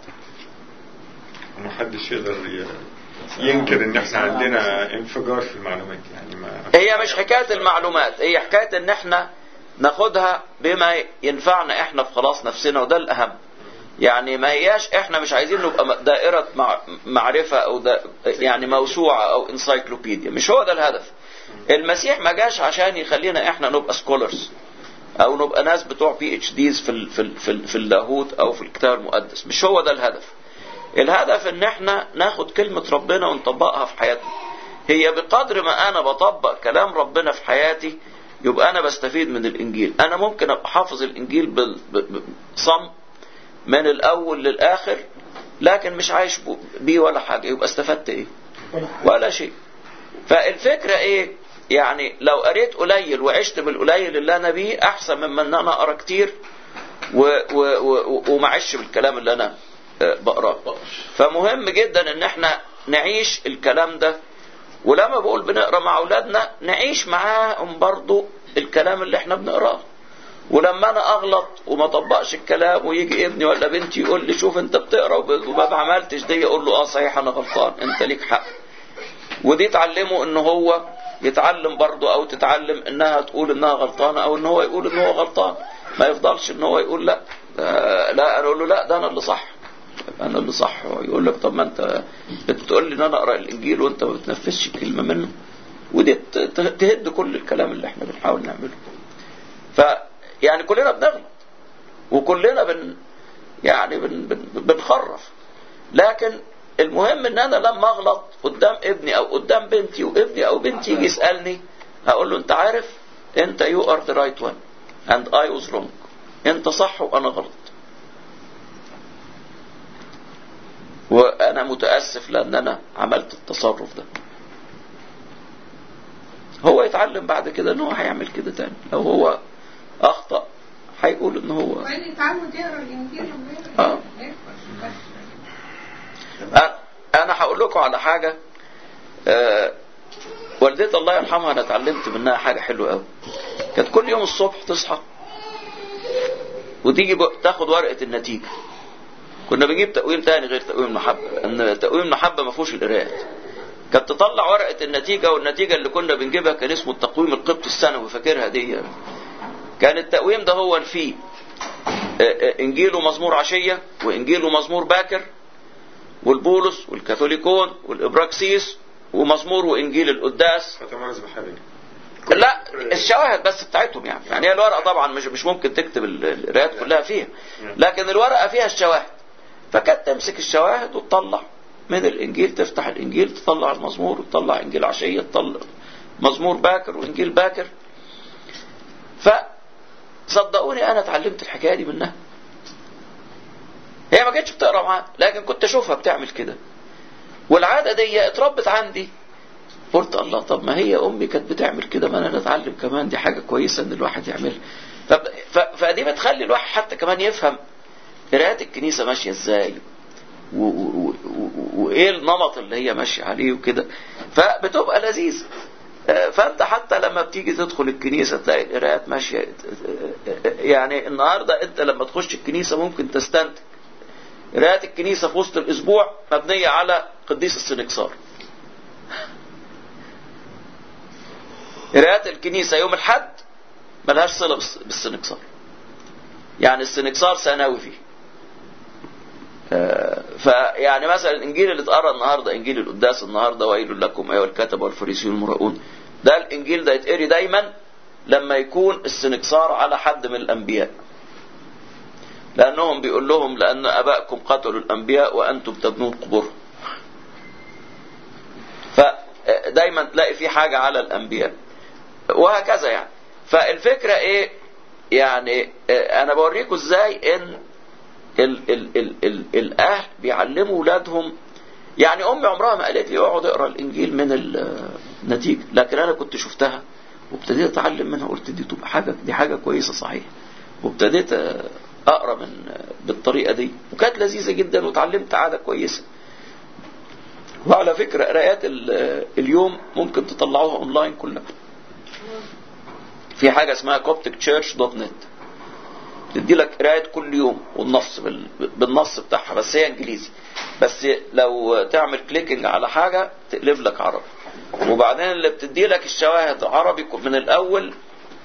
ما حدش يقدر ينكر ان احنا عندنا انفجار في المعلومات. يعني ما هي مش حكاية المعلومات، هي حكاية ان احنا ناخدها بما ينفعنا احنا في خلاص نفسنا، وده الاهم. يعني ما هياش احنا مش عايزين نبقى دائرة معرفة او دا يعني موسوعة او انسايكلوبيديا، مش هو ده الهدف. المسيح ما جاش عشان يخلينا احنا نبقى سكولرز او نبقى ناس بتوع بي اتش ديز في في في, في اللاهوت او في الكتاب المقدس، مش هو ده الهدف. الهدف ان احنا ناخد كلمة ربنا ونطبقها في حياتنا. هي بقدر ما انا بطبق كلام ربنا في حياتي يبقى انا بستفيد من الانجيل. انا ممكن ابقى حافظ الانجيل بصم من الاول للاخر لكن مش عايش بيه ولا حاجة، يبقى استفدت ايه؟ ولا شيء. فالفكرة ايه؟ يعني لو قريت قليل وعشت بالقليل اللي انا بيه احسن مما ان انا اقرا كتير وما عيش بالكلام اللي انا بقراه. فمهم جدا ان احنا نعيش الكلام ده. ولما بقول بنقرا مع اولادنا نعيش معاهم برضو الكلام اللي احنا بنقراه. ولما انا اغلط وما طبقش الكلام ويجي ابني ولا بنتي يقول لي شوف انت بتقرا وما عملتش دي، اقول له اه صحيح انا غلطان، انت ليك حق. ودي تعلمه ان هو يتعلم برضه، او تتعلم انها تقول انها غلطانة، او ان هو يقول ان هو غلطان. ما يفضلش ان هو يقول لا لا، انا اقول له لا ده انا اللي صح، انا اللي صح. يقول لك طب ما انت بتقول لي ان انا اقرا الانجيل وانت ما بتنفذش كلمة منه. ودي تهد كل الكلام اللي احنا بنحاول نعمله. ف يعني كلنا بنغلط وكلنا بن يعني بن بن بنخرف، لكن المهم ان انا لما اغلط قدام ابني او قدام بنتي، وابني او بنتي يجي يسألني، هقول له انت عارف انت you are the right one and I was wrong. انت صح وانا غلط، وانا متأسف لان انا عملت التصرف ده. هو يتعلم بعد كده ان هو هيعمل كده تاني. لو هو اخطأ هيقول ان هو وين يتعود يقرا الانجيل. اه انا هقول لكم على حاجة. آه والدتي الله يرحمها انا اتعلمت منها حاجة حلوة قوي. كانت كل يوم الصبح تصحى وتيجي تاخد ورقة النتيجة. كنا بنجيب تقويم تاني غير تقويم المحبة، ان تقويم المحبة ما فيهوش القراءات. كانت تطلع ورقة النتيجة، والنتيجة اللي كنا بنجيبها كان اسمه التقويم القبطي السنوي، فاكرها دي؟ كان التقويم ده هو فيه انجيل ومزمور عشية، وانجيل ومزمور باكر، والبولس والكاثوليكون والابراكسيس، ومزمور وانجيل القداس. لا الشواهد بس بتاعتهم يعني. يعني هي الورقة طبعا مش مش ممكن تكتب القراءات كلها فيها، لكن الورقة فيها الشواهد. فكانت تمسك الشواهد وتطلع من الانجيل، تفتح الانجيل تطلع المزمور، وتطلع انجيل عشية، تطلع مزمور باكر وانجيل باكر. فصدقوني انا اتعلمت الحكاية دي منها. هي ما كانتش بتقرا معاها، لكن كنت اشوفها بتعمل كده، والعادة دي اتربت عندي. قلت الله، طب ما هي امي كانت بتعمل كده، ما انا نتعلم كمان. دي حاجة كويسة ان الواحد يعملها. فدي بتخلي الواحد حتى كمان يفهم قراءات الكنيسة ماشية ازاي، وايه النمط اللي هي ماشية عليه وكده، فبتبقى لذيذ. فانت حتى لما بتيجي تدخل الكنيسة تلاقي القراءات ماشية. يعني النهاردة انت لما تخش الكنيسة ممكن تستنتج قراءات الكنيسة في وسط الاسبوع مبنية على قديس السنكسار. قراءات الكنيسة يوم الحد ملهاش صلة بالسنكسار، يعني السنكسار ثانوي فيه. فيعني مثلا الانجيل اللي اتقرا النهارده، انجيل القداس النهارده، ويل لكم ايها الكتبه والفريسيون المراؤون، ده الانجيل ده يتقري دايما لما يكون السنكسار على حد من الانبياء، لانهم بيقول لهم لان ابائكم قتلوا الانبياء وانتم تبنون قبورهم. فدايما تلاقي في حاجه على الانبياء وهكذا يعني. فالفكره ايه يعني؟ انا بوريكم ازاي ان ال ال ال ال الاهل بيعلموا اولادهم. يعني امي عمرها ما قالت لي اقعد اقرا الانجيل من النتيجه، لكن انا كنت شفتها وابتديت اتعلم منها. قلت دي تبقى حاجه، دي حاجه كويسه صحيح، وابتديت اقرا من بالطريقه دي، وكانت لذيذه جدا، وتعلمت عاده كويسه. وعلى فكره قراءات اليوم ممكن تطلعوها اونلاين كلها، في حاجه اسمها كوبتك تشيرش دوت نت، تدي لك قراءات كل يوم والنص بالنص بتاعها، بس هي انجليزي. بس لو تعمل كليكنج على حاجة تقلب لك عربي، وبعدين اللي بتدي لك الشواهد عربي من الاول.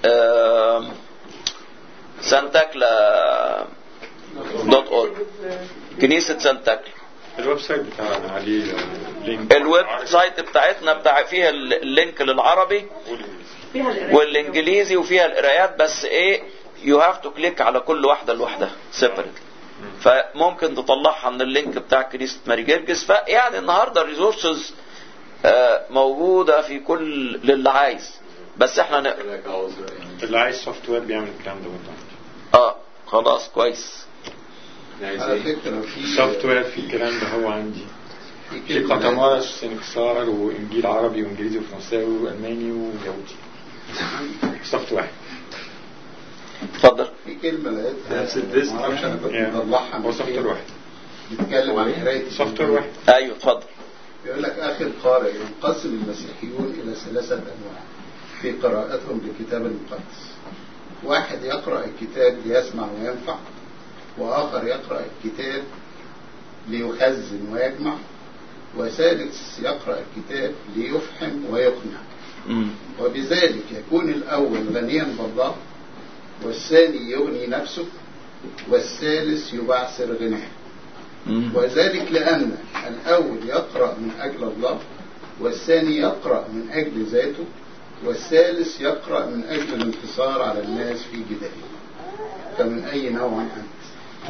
سانتاكلا دوت اورج، كنيسة سانتاكلا. الويب سايت بتاعنا عليه لينك. الويب سايت بتاعتنا بتاع فيها اللينك للعربي والانجليزي، وفيها القراءات. بس ايه، you have to click على كل واحدة لوحدها separate. فممكن تطلعها من اللينك بتاع كنيسة ماري جرجس. فيعني النهاردة الريسورسز موجودة في كل للي عايز، بس احنا نقرأ. اللي عايز سوفت وير بيعمل الكلام ده برضه. اه خلاص كويس. على فكرة في سوفت وير في الكلام ده هو عندي، في قطمارة سنكسار وانجيل عربي وانجليزي وفرنساوي والماني ويهودي. سوفت وير. اتفضل. في كلمة لقيتها ما اعرفش انا كنت بطلعها. هو سوفت وير واحد بيتكلم عن قراية سوفت وير واحد. ايوه اتفضل. يقول لك اخي القارئ، ينقسم المسيحيون الى ثلاثة انواع في قراءتهم للكتاب المقدس. واحد يقرأ الكتاب ليسمع وينفع، واخر يقرأ الكتاب ليخزن ويجمع، وثالث يقرأ الكتاب ليفهم ويقنع. مم. وبذلك يكون الأول غنيا بالله، والثاني يغني نفسه، والثالث يبعثر غناه. مم. وذلك لأن الأول يقرأ من أجل الله، والثاني يقرأ من أجل ذاته، والثالث يقرأ من أجل الانتصار على الناس في جداله. فمن أي نوع أنت؟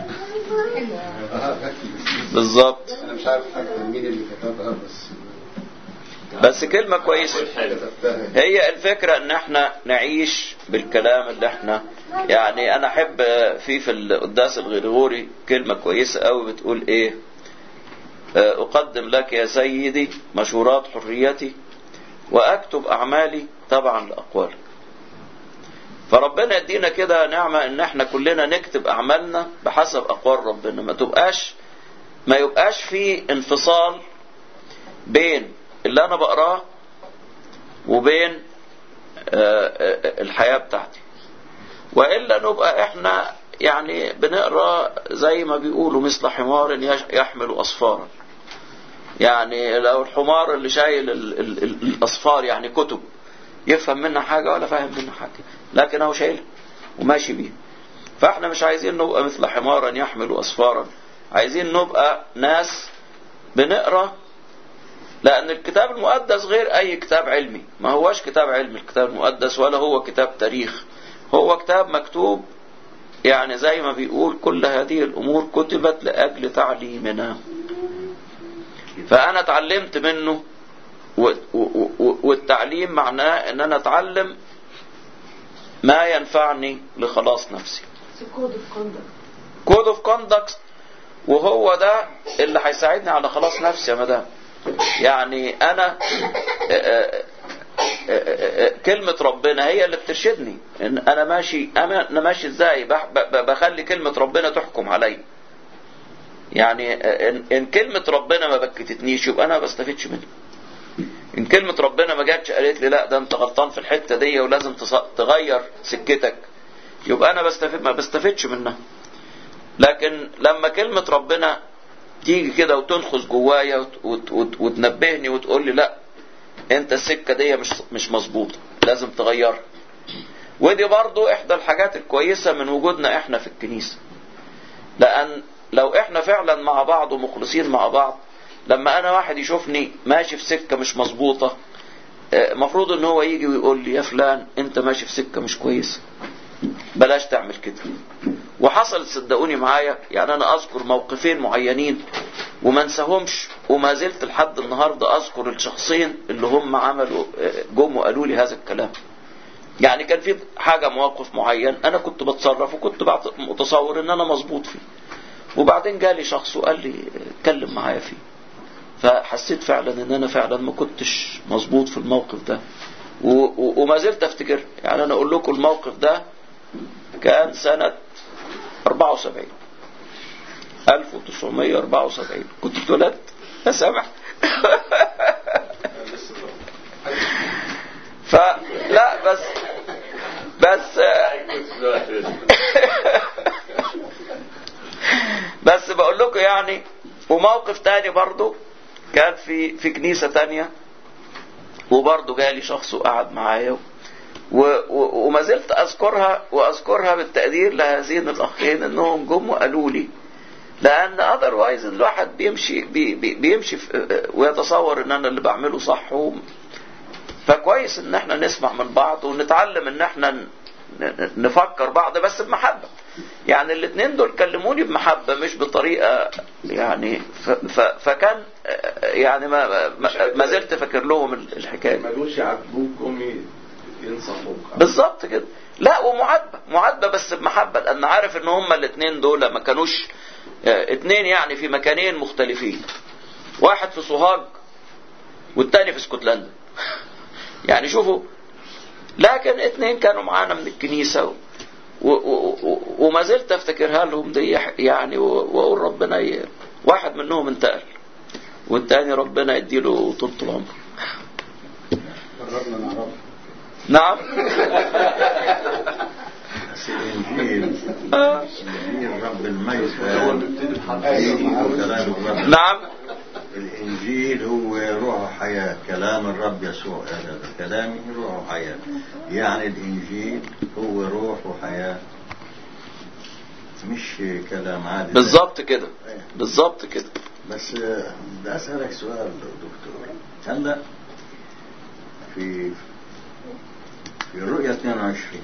آه بالظبط. أنا مش عارف أكتر مين اللي كتبها، بس بس كلمة كويسة. هي الفكرة ان احنا نعيش بالكلام اللي احنا يعني. انا احب في في القداس الغريغوري كلمة كويسة قوي بتقول ايه: اقدم لك يا سيدي مشورات حريتي واكتب اعمالي طبعا لاقوالك. فربنا يدينا كده نعمة ان احنا كلنا نكتب اعمالنا بحسب اقوال ربنا، ما تبقاش ما يبقاش في انفصال بين اللي انا بقراه وبين الحياة بتاعتي، وإلا نبقى احنا يعني بنقرأ زي ما بيقولوا مثل حمار يحمل أصفارا. يعني لو الحمار اللي شايل الأصفار يعني كتب يفهم منها حاجة ولا فاهم منها حاجة، لكن هو شايلها وماشي بيها. فاحنا مش عايزين نبقى مثل حمارا يحمل أصفارا، عايزين نبقى ناس بنقرأ، لأن الكتاب المقدس غير أي كتاب علمي. ما هوش كتاب علمي الكتاب المقدس، ولا هو كتاب تاريخ، هو كتاب مكتوب يعني زي ما بيقول كل هذه الأمور كتبت لأجل تعليمنا. فأنا اتعلمت منه، والتعليم معناه أن أنا أتعلم ما ينفعني لخلاص نفسي. كود اوف كوندكت، وهو ده اللي هيساعدني على خلاص نفسي يا مدام. يعني أنا كلمة ربنا هي اللي بترشدني إن أنا ماشي أنا ماشي إزاي، بخلي كلمة ربنا تحكم علي. يعني إن كلمة ربنا ما بكتتنيش يبقى أنا ما بستفدش منها. إن كلمة ربنا ما جاتش قالت لي لا ده أنت غلطان في الحتة دي ولازم تغير سكتك، يبقى أنا بستفد ما بستفدش منها. لكن لما كلمة ربنا تيجي كده وتنخز جوايا وتنبهني وتقول لي لا انت السكة دي مش مش مظبوطة لازم تغيرها. ودي برضو احدى الحاجات الكويسة من وجودنا احنا في الكنيسة، لان لو احنا فعلا مع بعض ومخلصين مع بعض، لما انا واحد يشوفني ماشي في سكة مش مظبوطة مفروض ان هو يجي ويقول لي يا فلان انت ماشي في سكة مش كويسة بلاش تعمل كده. وحصل صدقوني معايا، يعني انا اذكر موقفين معينين وما انساهمش، وما زلت لحد النهاردة اذكر الشخصين اللي هم عملوا جم وقالوا لي هذا الكلام. يعني كان في حاجة مواقف معين انا كنت بتصرف وكنت متصور ان انا مظبوط فيه، وبعدين جالي شخص وقال لي اتكلم معايا فيه، فحسيت فعلا ان انا فعلا ما كنتش مظبوط في الموقف ده، وما زلت افتكر. يعني انا اقول لكم الموقف ده كان سنة أربعة وسبعين ألف وتسعمية وأربعة وسبعين كنت اتولدت يا سامح. فلا بس بس بس بقول لكم يعني. وموقف تاني برضو كان في في كنيسة تانية، وبرضو جالي شخص وقعد معايا وما زلت أذكرها وأذكرها بالتقدير لهذين الأخين إنهم جم وقالوا لي، لأن otherwise الواحد بيمشي بي بي بيمشي ويتصور إن أنا اللي بعمله صح. فكويس إن احنا نسمع من بعض ونتعلم إن احنا نفكر بعض بس بمحبة. يعني الاثنين دول كلموني بمحبة مش بطريقة يعني ف ف فكان يعني ما ما زلت فاكر لهم الحكاية. مالوش يعاتبوك أمي ينصحوك بالظبط كده. لا ومعاتبة معاتبة بس بمحبة، لأن عارف إن هما الاثنين دول ما كانوش اثنين يعني في مكانين مختلفين، واحد في سوهاج والتاني في اسكتلندا. يعني شوفوا، لكن اثنين كانوا معانا من الكنيسة وما زلت افتكرها لهم دي يعني، واقول ربنا ي... واحد منهم انتقل والتاني ربنا يديله طول العمر. قربنا نعرف. نعم. الإنجيل الإنجيل رب المجد. نعم. الإنجيل هو روح وحياة، كلام الرب يسوع، هذا كلامي روح وحياة، يعني الإنجيل هو روح وحياة، مش كلام عادي. بالظبط كده، بالظبط كده. بس بدي أسألك سؤال دكتور. هلا في في الرؤيا اثنين وعشرين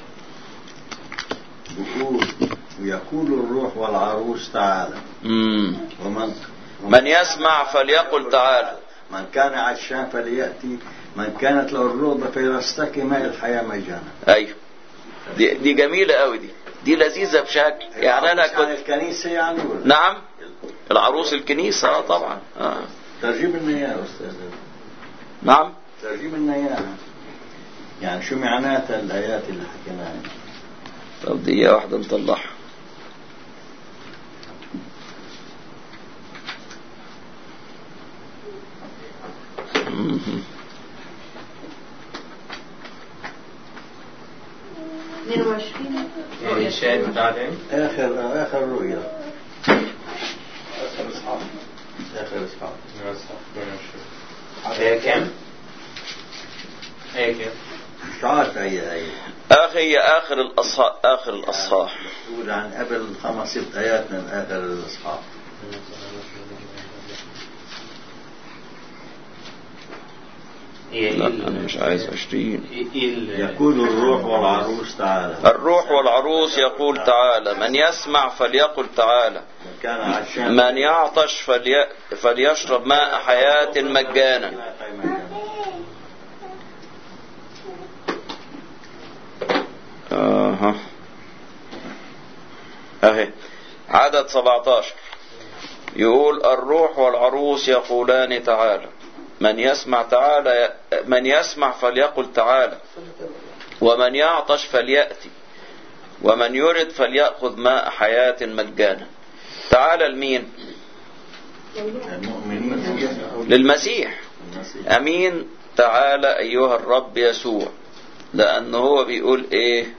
بيقول ويقول الروح والعروس تعالى. مم. ومن من يسمع فليقل تعالى. من كان عطشان فليأتي، من كانت له الرغبة فليستقي ماء الحياة مجانا. ايوه، دي دي جميلة قوي، دي دي لذيذة بشكل. يعني انا كنت الكنيسة يعني ولا؟ نعم، العروس الكنيسة. اه طبعا. اه ترجيب لنا اياه يا استاذ. نعم، ترجيب لنا اياها، يعني شو معناتها الايات اللي حكيناها؟ طب دقيقة واحدة نطلعها. اثنين وعشرين يعني الشاهد بعدين اخر اخر رؤيا، آخر إصحاح. اخر اصحاب. هي كام؟ هي كام؟ مش عارف هي هي اخي هي اخر الاصحاح، اخر الاصحاح. تقول عن قبل خمس ست ايات من اخر الاصحاح. لا انا مش عايز عشرين. يقول الروح والعروس تعالى. الروح والعروس يقول تعالى. من يسمع فليقل تعالى. كان عشان من يعطش فلي... فليشرب ماء حياة مجانا. اها اهي عدد سبعة عشر يقول الروح والعروس يقولان تعالى. من يسمع تعالى، من يسمع فليقل تعالى، ومن يعطش فليأتي، ومن يرد فليأخذ ماء حياة مجانا. تعالى لمين؟ المؤمنين للمسيح. امين. تعالى ايها الرب يسوع، لأنه هو بيقول ايه؟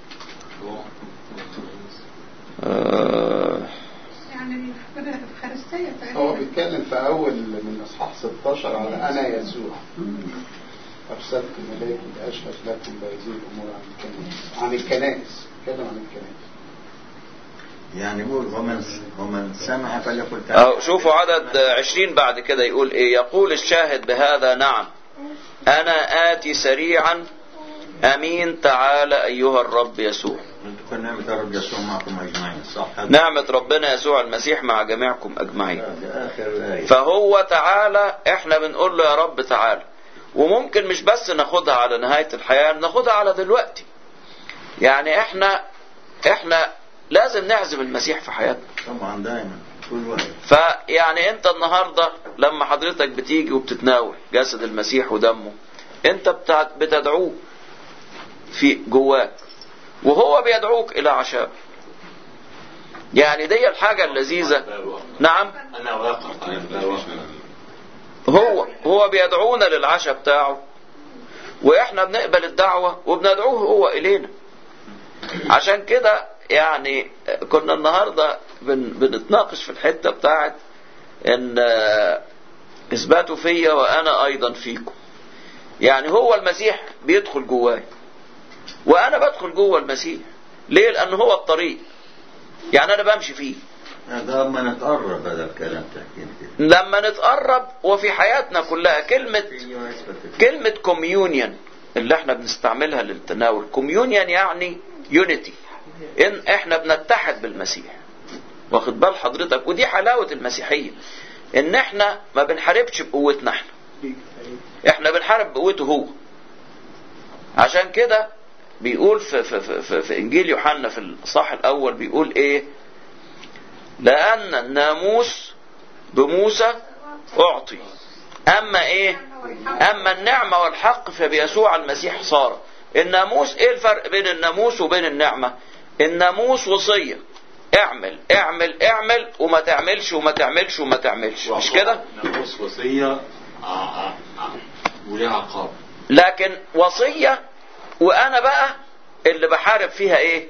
آه يعني الفارسية تقريبا هو بيتكلم في أول من إصحاح ستاشر على أنا يسوع أرسلت ملاك لأشهد لكم بهذه الأمور عن الكنائس. عن الكنائس بيتكلم عن الكنائس. يعني يقول ومن ومن سمع فليقل تعالى. أو شوفوا عدد عشرين بعد كده يقول ايه؟ يقول الشاهد بهذا نعم أنا آتي سريعا. أمين. تعالى أيها الرب يسوع. تكون نعمة الرب يسوع معكم أجمعين. صح. نعمة ربنا يسوع المسيح مع جميعكم أجمعين. آخر آية. فهو تعالى، احنا بنقول له يا رب تعالى. وممكن مش بس ناخدها على نهاية الحياة، ناخدها على دلوقتي. يعني احنا احنا لازم نعزم المسيح في حياتنا طبعا دائما كل وقت. فيعني انت النهاردة لما حضرتك بتيجي وبتتناول جسد المسيح ودمه، انت بتدعوه في جواك، وهو بيدعوك الى عشاء. يعني دي الحاجة اللذيذة. نعم، أنا واقع. هو هو بيدعونا للعشاء بتاعه، واحنا بنقبل الدعوة وبندعوه هو الينا. عشان كده يعني كنا النهاردة بن بنتناقش في الحتة بتاعت ان اثباتوا فيا وانا ايضا فيكم. يعني هو المسيح بيدخل جواي وانا بدخل جوه المسيح. ليه؟ لان هو الطريق، يعني انا بمشي فيه. هذا لما نتقرب، هذا الكلام تحكي لما نتقرب. وفي حياتنا كلها كلمة كلمة كوميونيون اللي احنا بنستعملها للتناول. كوميونيون يعني يونيتي، ان احنا بنتحد بالمسيح. واخد بال حضرتك؟ ودي حلاوة المسيحية، ان احنا ما بنحاربش بقوتنا، احنا احنا بنحارب بقوته هو. عشان كده بيقول في, في, في, في, في انجيل يوحنا في الاصحاح الاول بيقول ايه؟ لان الناموس بموسى اعطي، اما ايه؟ اما النعمة والحق فبيسوع المسيح صار. الناموس، ايه الفرق بين الناموس وبين النعمة؟ الناموس وصية، اعمل اعمل اعمل وما تعملش وما تعملش وما تعملش، مش كده؟ ناموس وصية وليها عقاب. لكن وصية وانا بقى اللي بحارب فيها ايه؟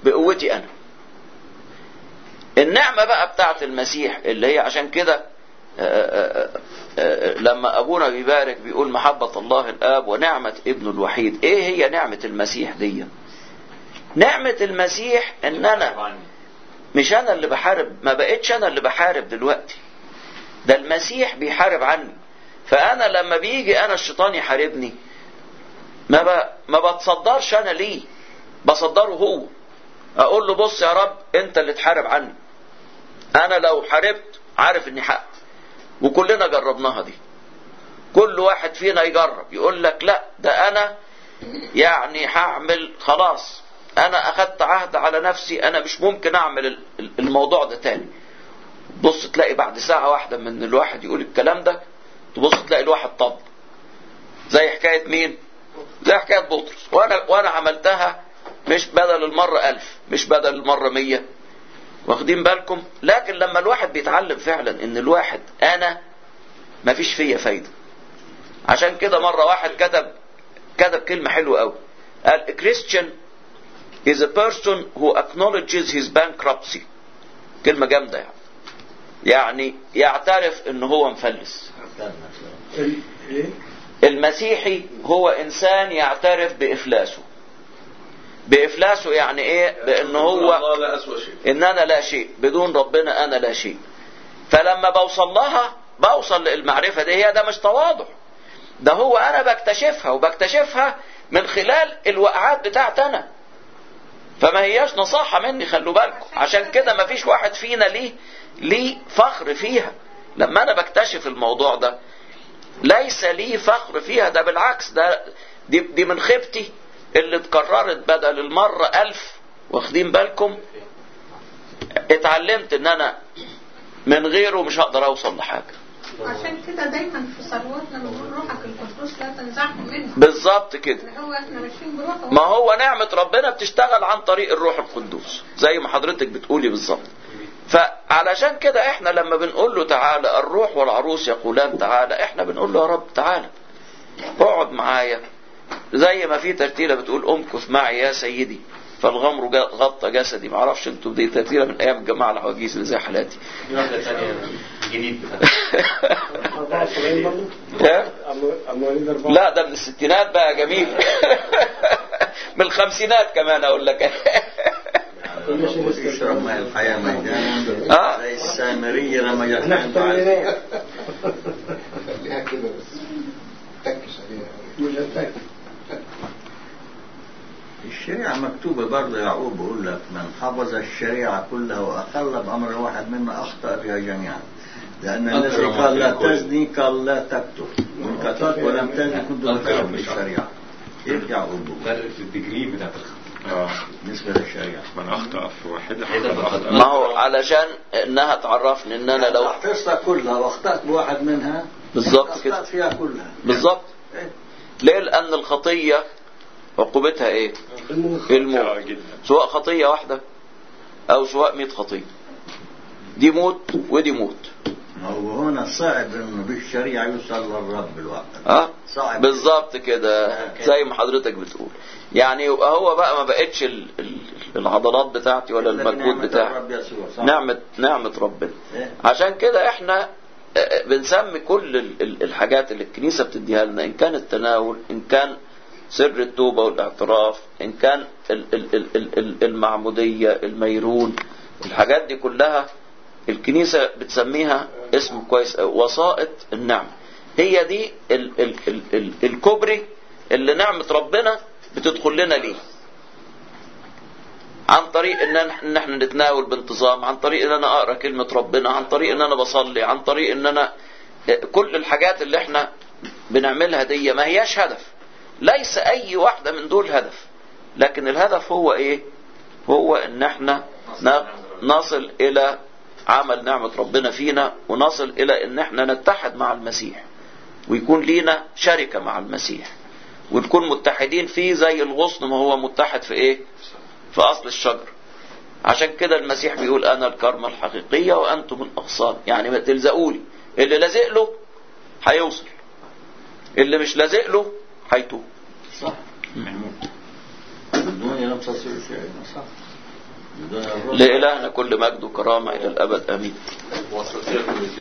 بقوتي انا. النعمة بقى بتاعت المسيح اللي هي عشان كده آآ آآ لما أبونا بيبارك بيقول محبة الله الآب ونعمة ابنه الوحيد. إيه هي نعمة المسيح دي؟ نعمة المسيح إن أنا مش أنا اللي بحارب، ما بقيتش أنا اللي بحارب دلوقتي، ده المسيح بيحارب عني. فأنا لما بيجي أنا الشيطان يحاربني ما ب... ما بتصدرش أنا ليه، بصدره هو. أقول له بص يا رب أنت اللي تحارب عني، أنا لو حاربت عارف إني حق. وكلنا جربناها دي، كل واحد فينا يجرب يقول لك لا ده أنا يعني هعمل خلاص، أنا أخدت عهد على نفسي أنا مش ممكن أعمل الموضوع ده تاني. بص تلاقي بعد ساعة واحدة من الواحد يقول الكلام ده تبص تلاقي الواحد طب زي حكاية مين؟ زي حكاية بطرس. وأنا, وأنا عملتها مش بدل المرة ألف، مش بدل المرة مية، واخدين بالكم؟ لكن لما الواحد بيتعلم فعلا ان الواحد انا ما فيش فيا فايدة. عشان كده مرة واحد كتب كتب كلمة حلوة قوي، قال a Christian is a person who acknowledges his bankruptcy. كلمة جامدة يعني يعني يعترف ان هو مفلس. المسيحي هو انسان يعترف بافلاسه. بإفلاسه يعني إيه؟ بأنه هو إن أنا لا شيء، بدون ربنا أنا لا شيء. فلما بوصل لها بوصل للمعرفة دي، هي ده مش تواضع، ده هو أنا بكتشفها، وبكتشفها من خلال الوقعات بتاعت أنا. فما هياش نصاحة مني، خلوا بالكم. عشان كده ما فيش واحد فينا ليه ليه فخر فيها. لما أنا بكتشف الموضوع ده ليس لي فخر فيها، ده بالعكس، ده دي, دي من خيبتي اللي اتكررت بدل المرة ألف. واخدين بالكم؟ اتعلمت ان انا من غيره مش هقدر اوصل لحاجة. عشان كده دايما في صلواتنا بنقول روحك القدوس لا تنزعه منا. بالظبط كده. هو احنا ماشيين بروحه. ما هو نعمة ربنا بتشتغل عن طريق الروح القدوس زي ما حضرتك بتقولي بالظبط. فعلشان كده احنا لما بنقول له تعالى، الروح والعروس يقولان تعالى، احنا بنقول له يا رب تعالى اقعد معايا، زي ما في ترتيلة بتقول امكث معي يا سيدي فالغمر غطى جسدي. ما اعرفش انتوا، دي ترتيلة من ايام الجماعة العواجيز اللي زي حالاتي. لا ده من الستينات بقى، جميل. من الخمسينات كمان اقول لك. يشرب ماء الحياة مجانا زي السامرية لما يحمل خليها كده بس تكش عليها. الشريعة مكتوبة برضه، يعقوب بيقول لك من حفظ الشريعة كلها وأخل بأمر واحد منا أخطأ بها جميعا، لأن الذي قال لا تزني قال لا تكتب، وإن كتبت ولم تزني كنت بتكتب بالشريعة. كيف يعقوب؟ فرق في الديجري بتاعت اه بالنسبة للشريعة من أخطأ في واحدة ما هو علشان إنها تعرفني إن أنا لو حفظتها كلها وأخطأت بواحد منها بالظبط كده، أخطأت فيها كلها بالظبط. ليه؟ لأن الخطية عقوبتها إيه؟ الموت. سواء خطية واحدة أو سواء مئة خطية، دي موت ودي موت. هو هنا صعب إنه بالشريعة يوصل للرب الواحد. اه بالظبط كده زي ما حضرتك بتقول. يعني يبقى هو بقى ما بقتش العضلات بتاعتي ولا المجهود بتاعي، نعمة نعمة ربنا. عشان كده احنا بنسمي كل الحاجات اللي الكنيسة بتديها لنا، إن كان التناول، إن كان سر التوبة والاعتراف، إن كان المعمودية، الميرون، الحاجات دي كلها الكنيسة بتسميها اسم كويس، وسائط النعمة. هي دي ال ال ال ال الكبري اللي نعمة ربنا بتدخل لنا ليه، عن طريق ان ان احنا نتناول بانتظام، عن طريق ان انا اقرا كلمة ربنا، عن طريق ان انا بصلي، عن طريق ان انا كل الحاجات اللي احنا بنعملها دي ما هياش هدف. ليس اي واحدة من دول هدف، لكن الهدف هو ايه؟ هو ان احنا نصل الى عمل نعمة ربنا فينا، ونصل الى ان احنا نتحد مع المسيح، ويكون لينا شركة مع المسيح، ونكون متحدين فيه زي الغصن ما هو متحد في ايه؟ في اصل الشجر. عشان كده المسيح بيقول انا الكرمة الحقيقية وانتم الاغصان. يعني ما تلزقولي، اللي لازق له هيوصل، اللي مش لازق له هيتوه. صح. الدنيا لم تصير شيء. صح. لإلهنا كل مجد وكرامة إلى الأبد آمين.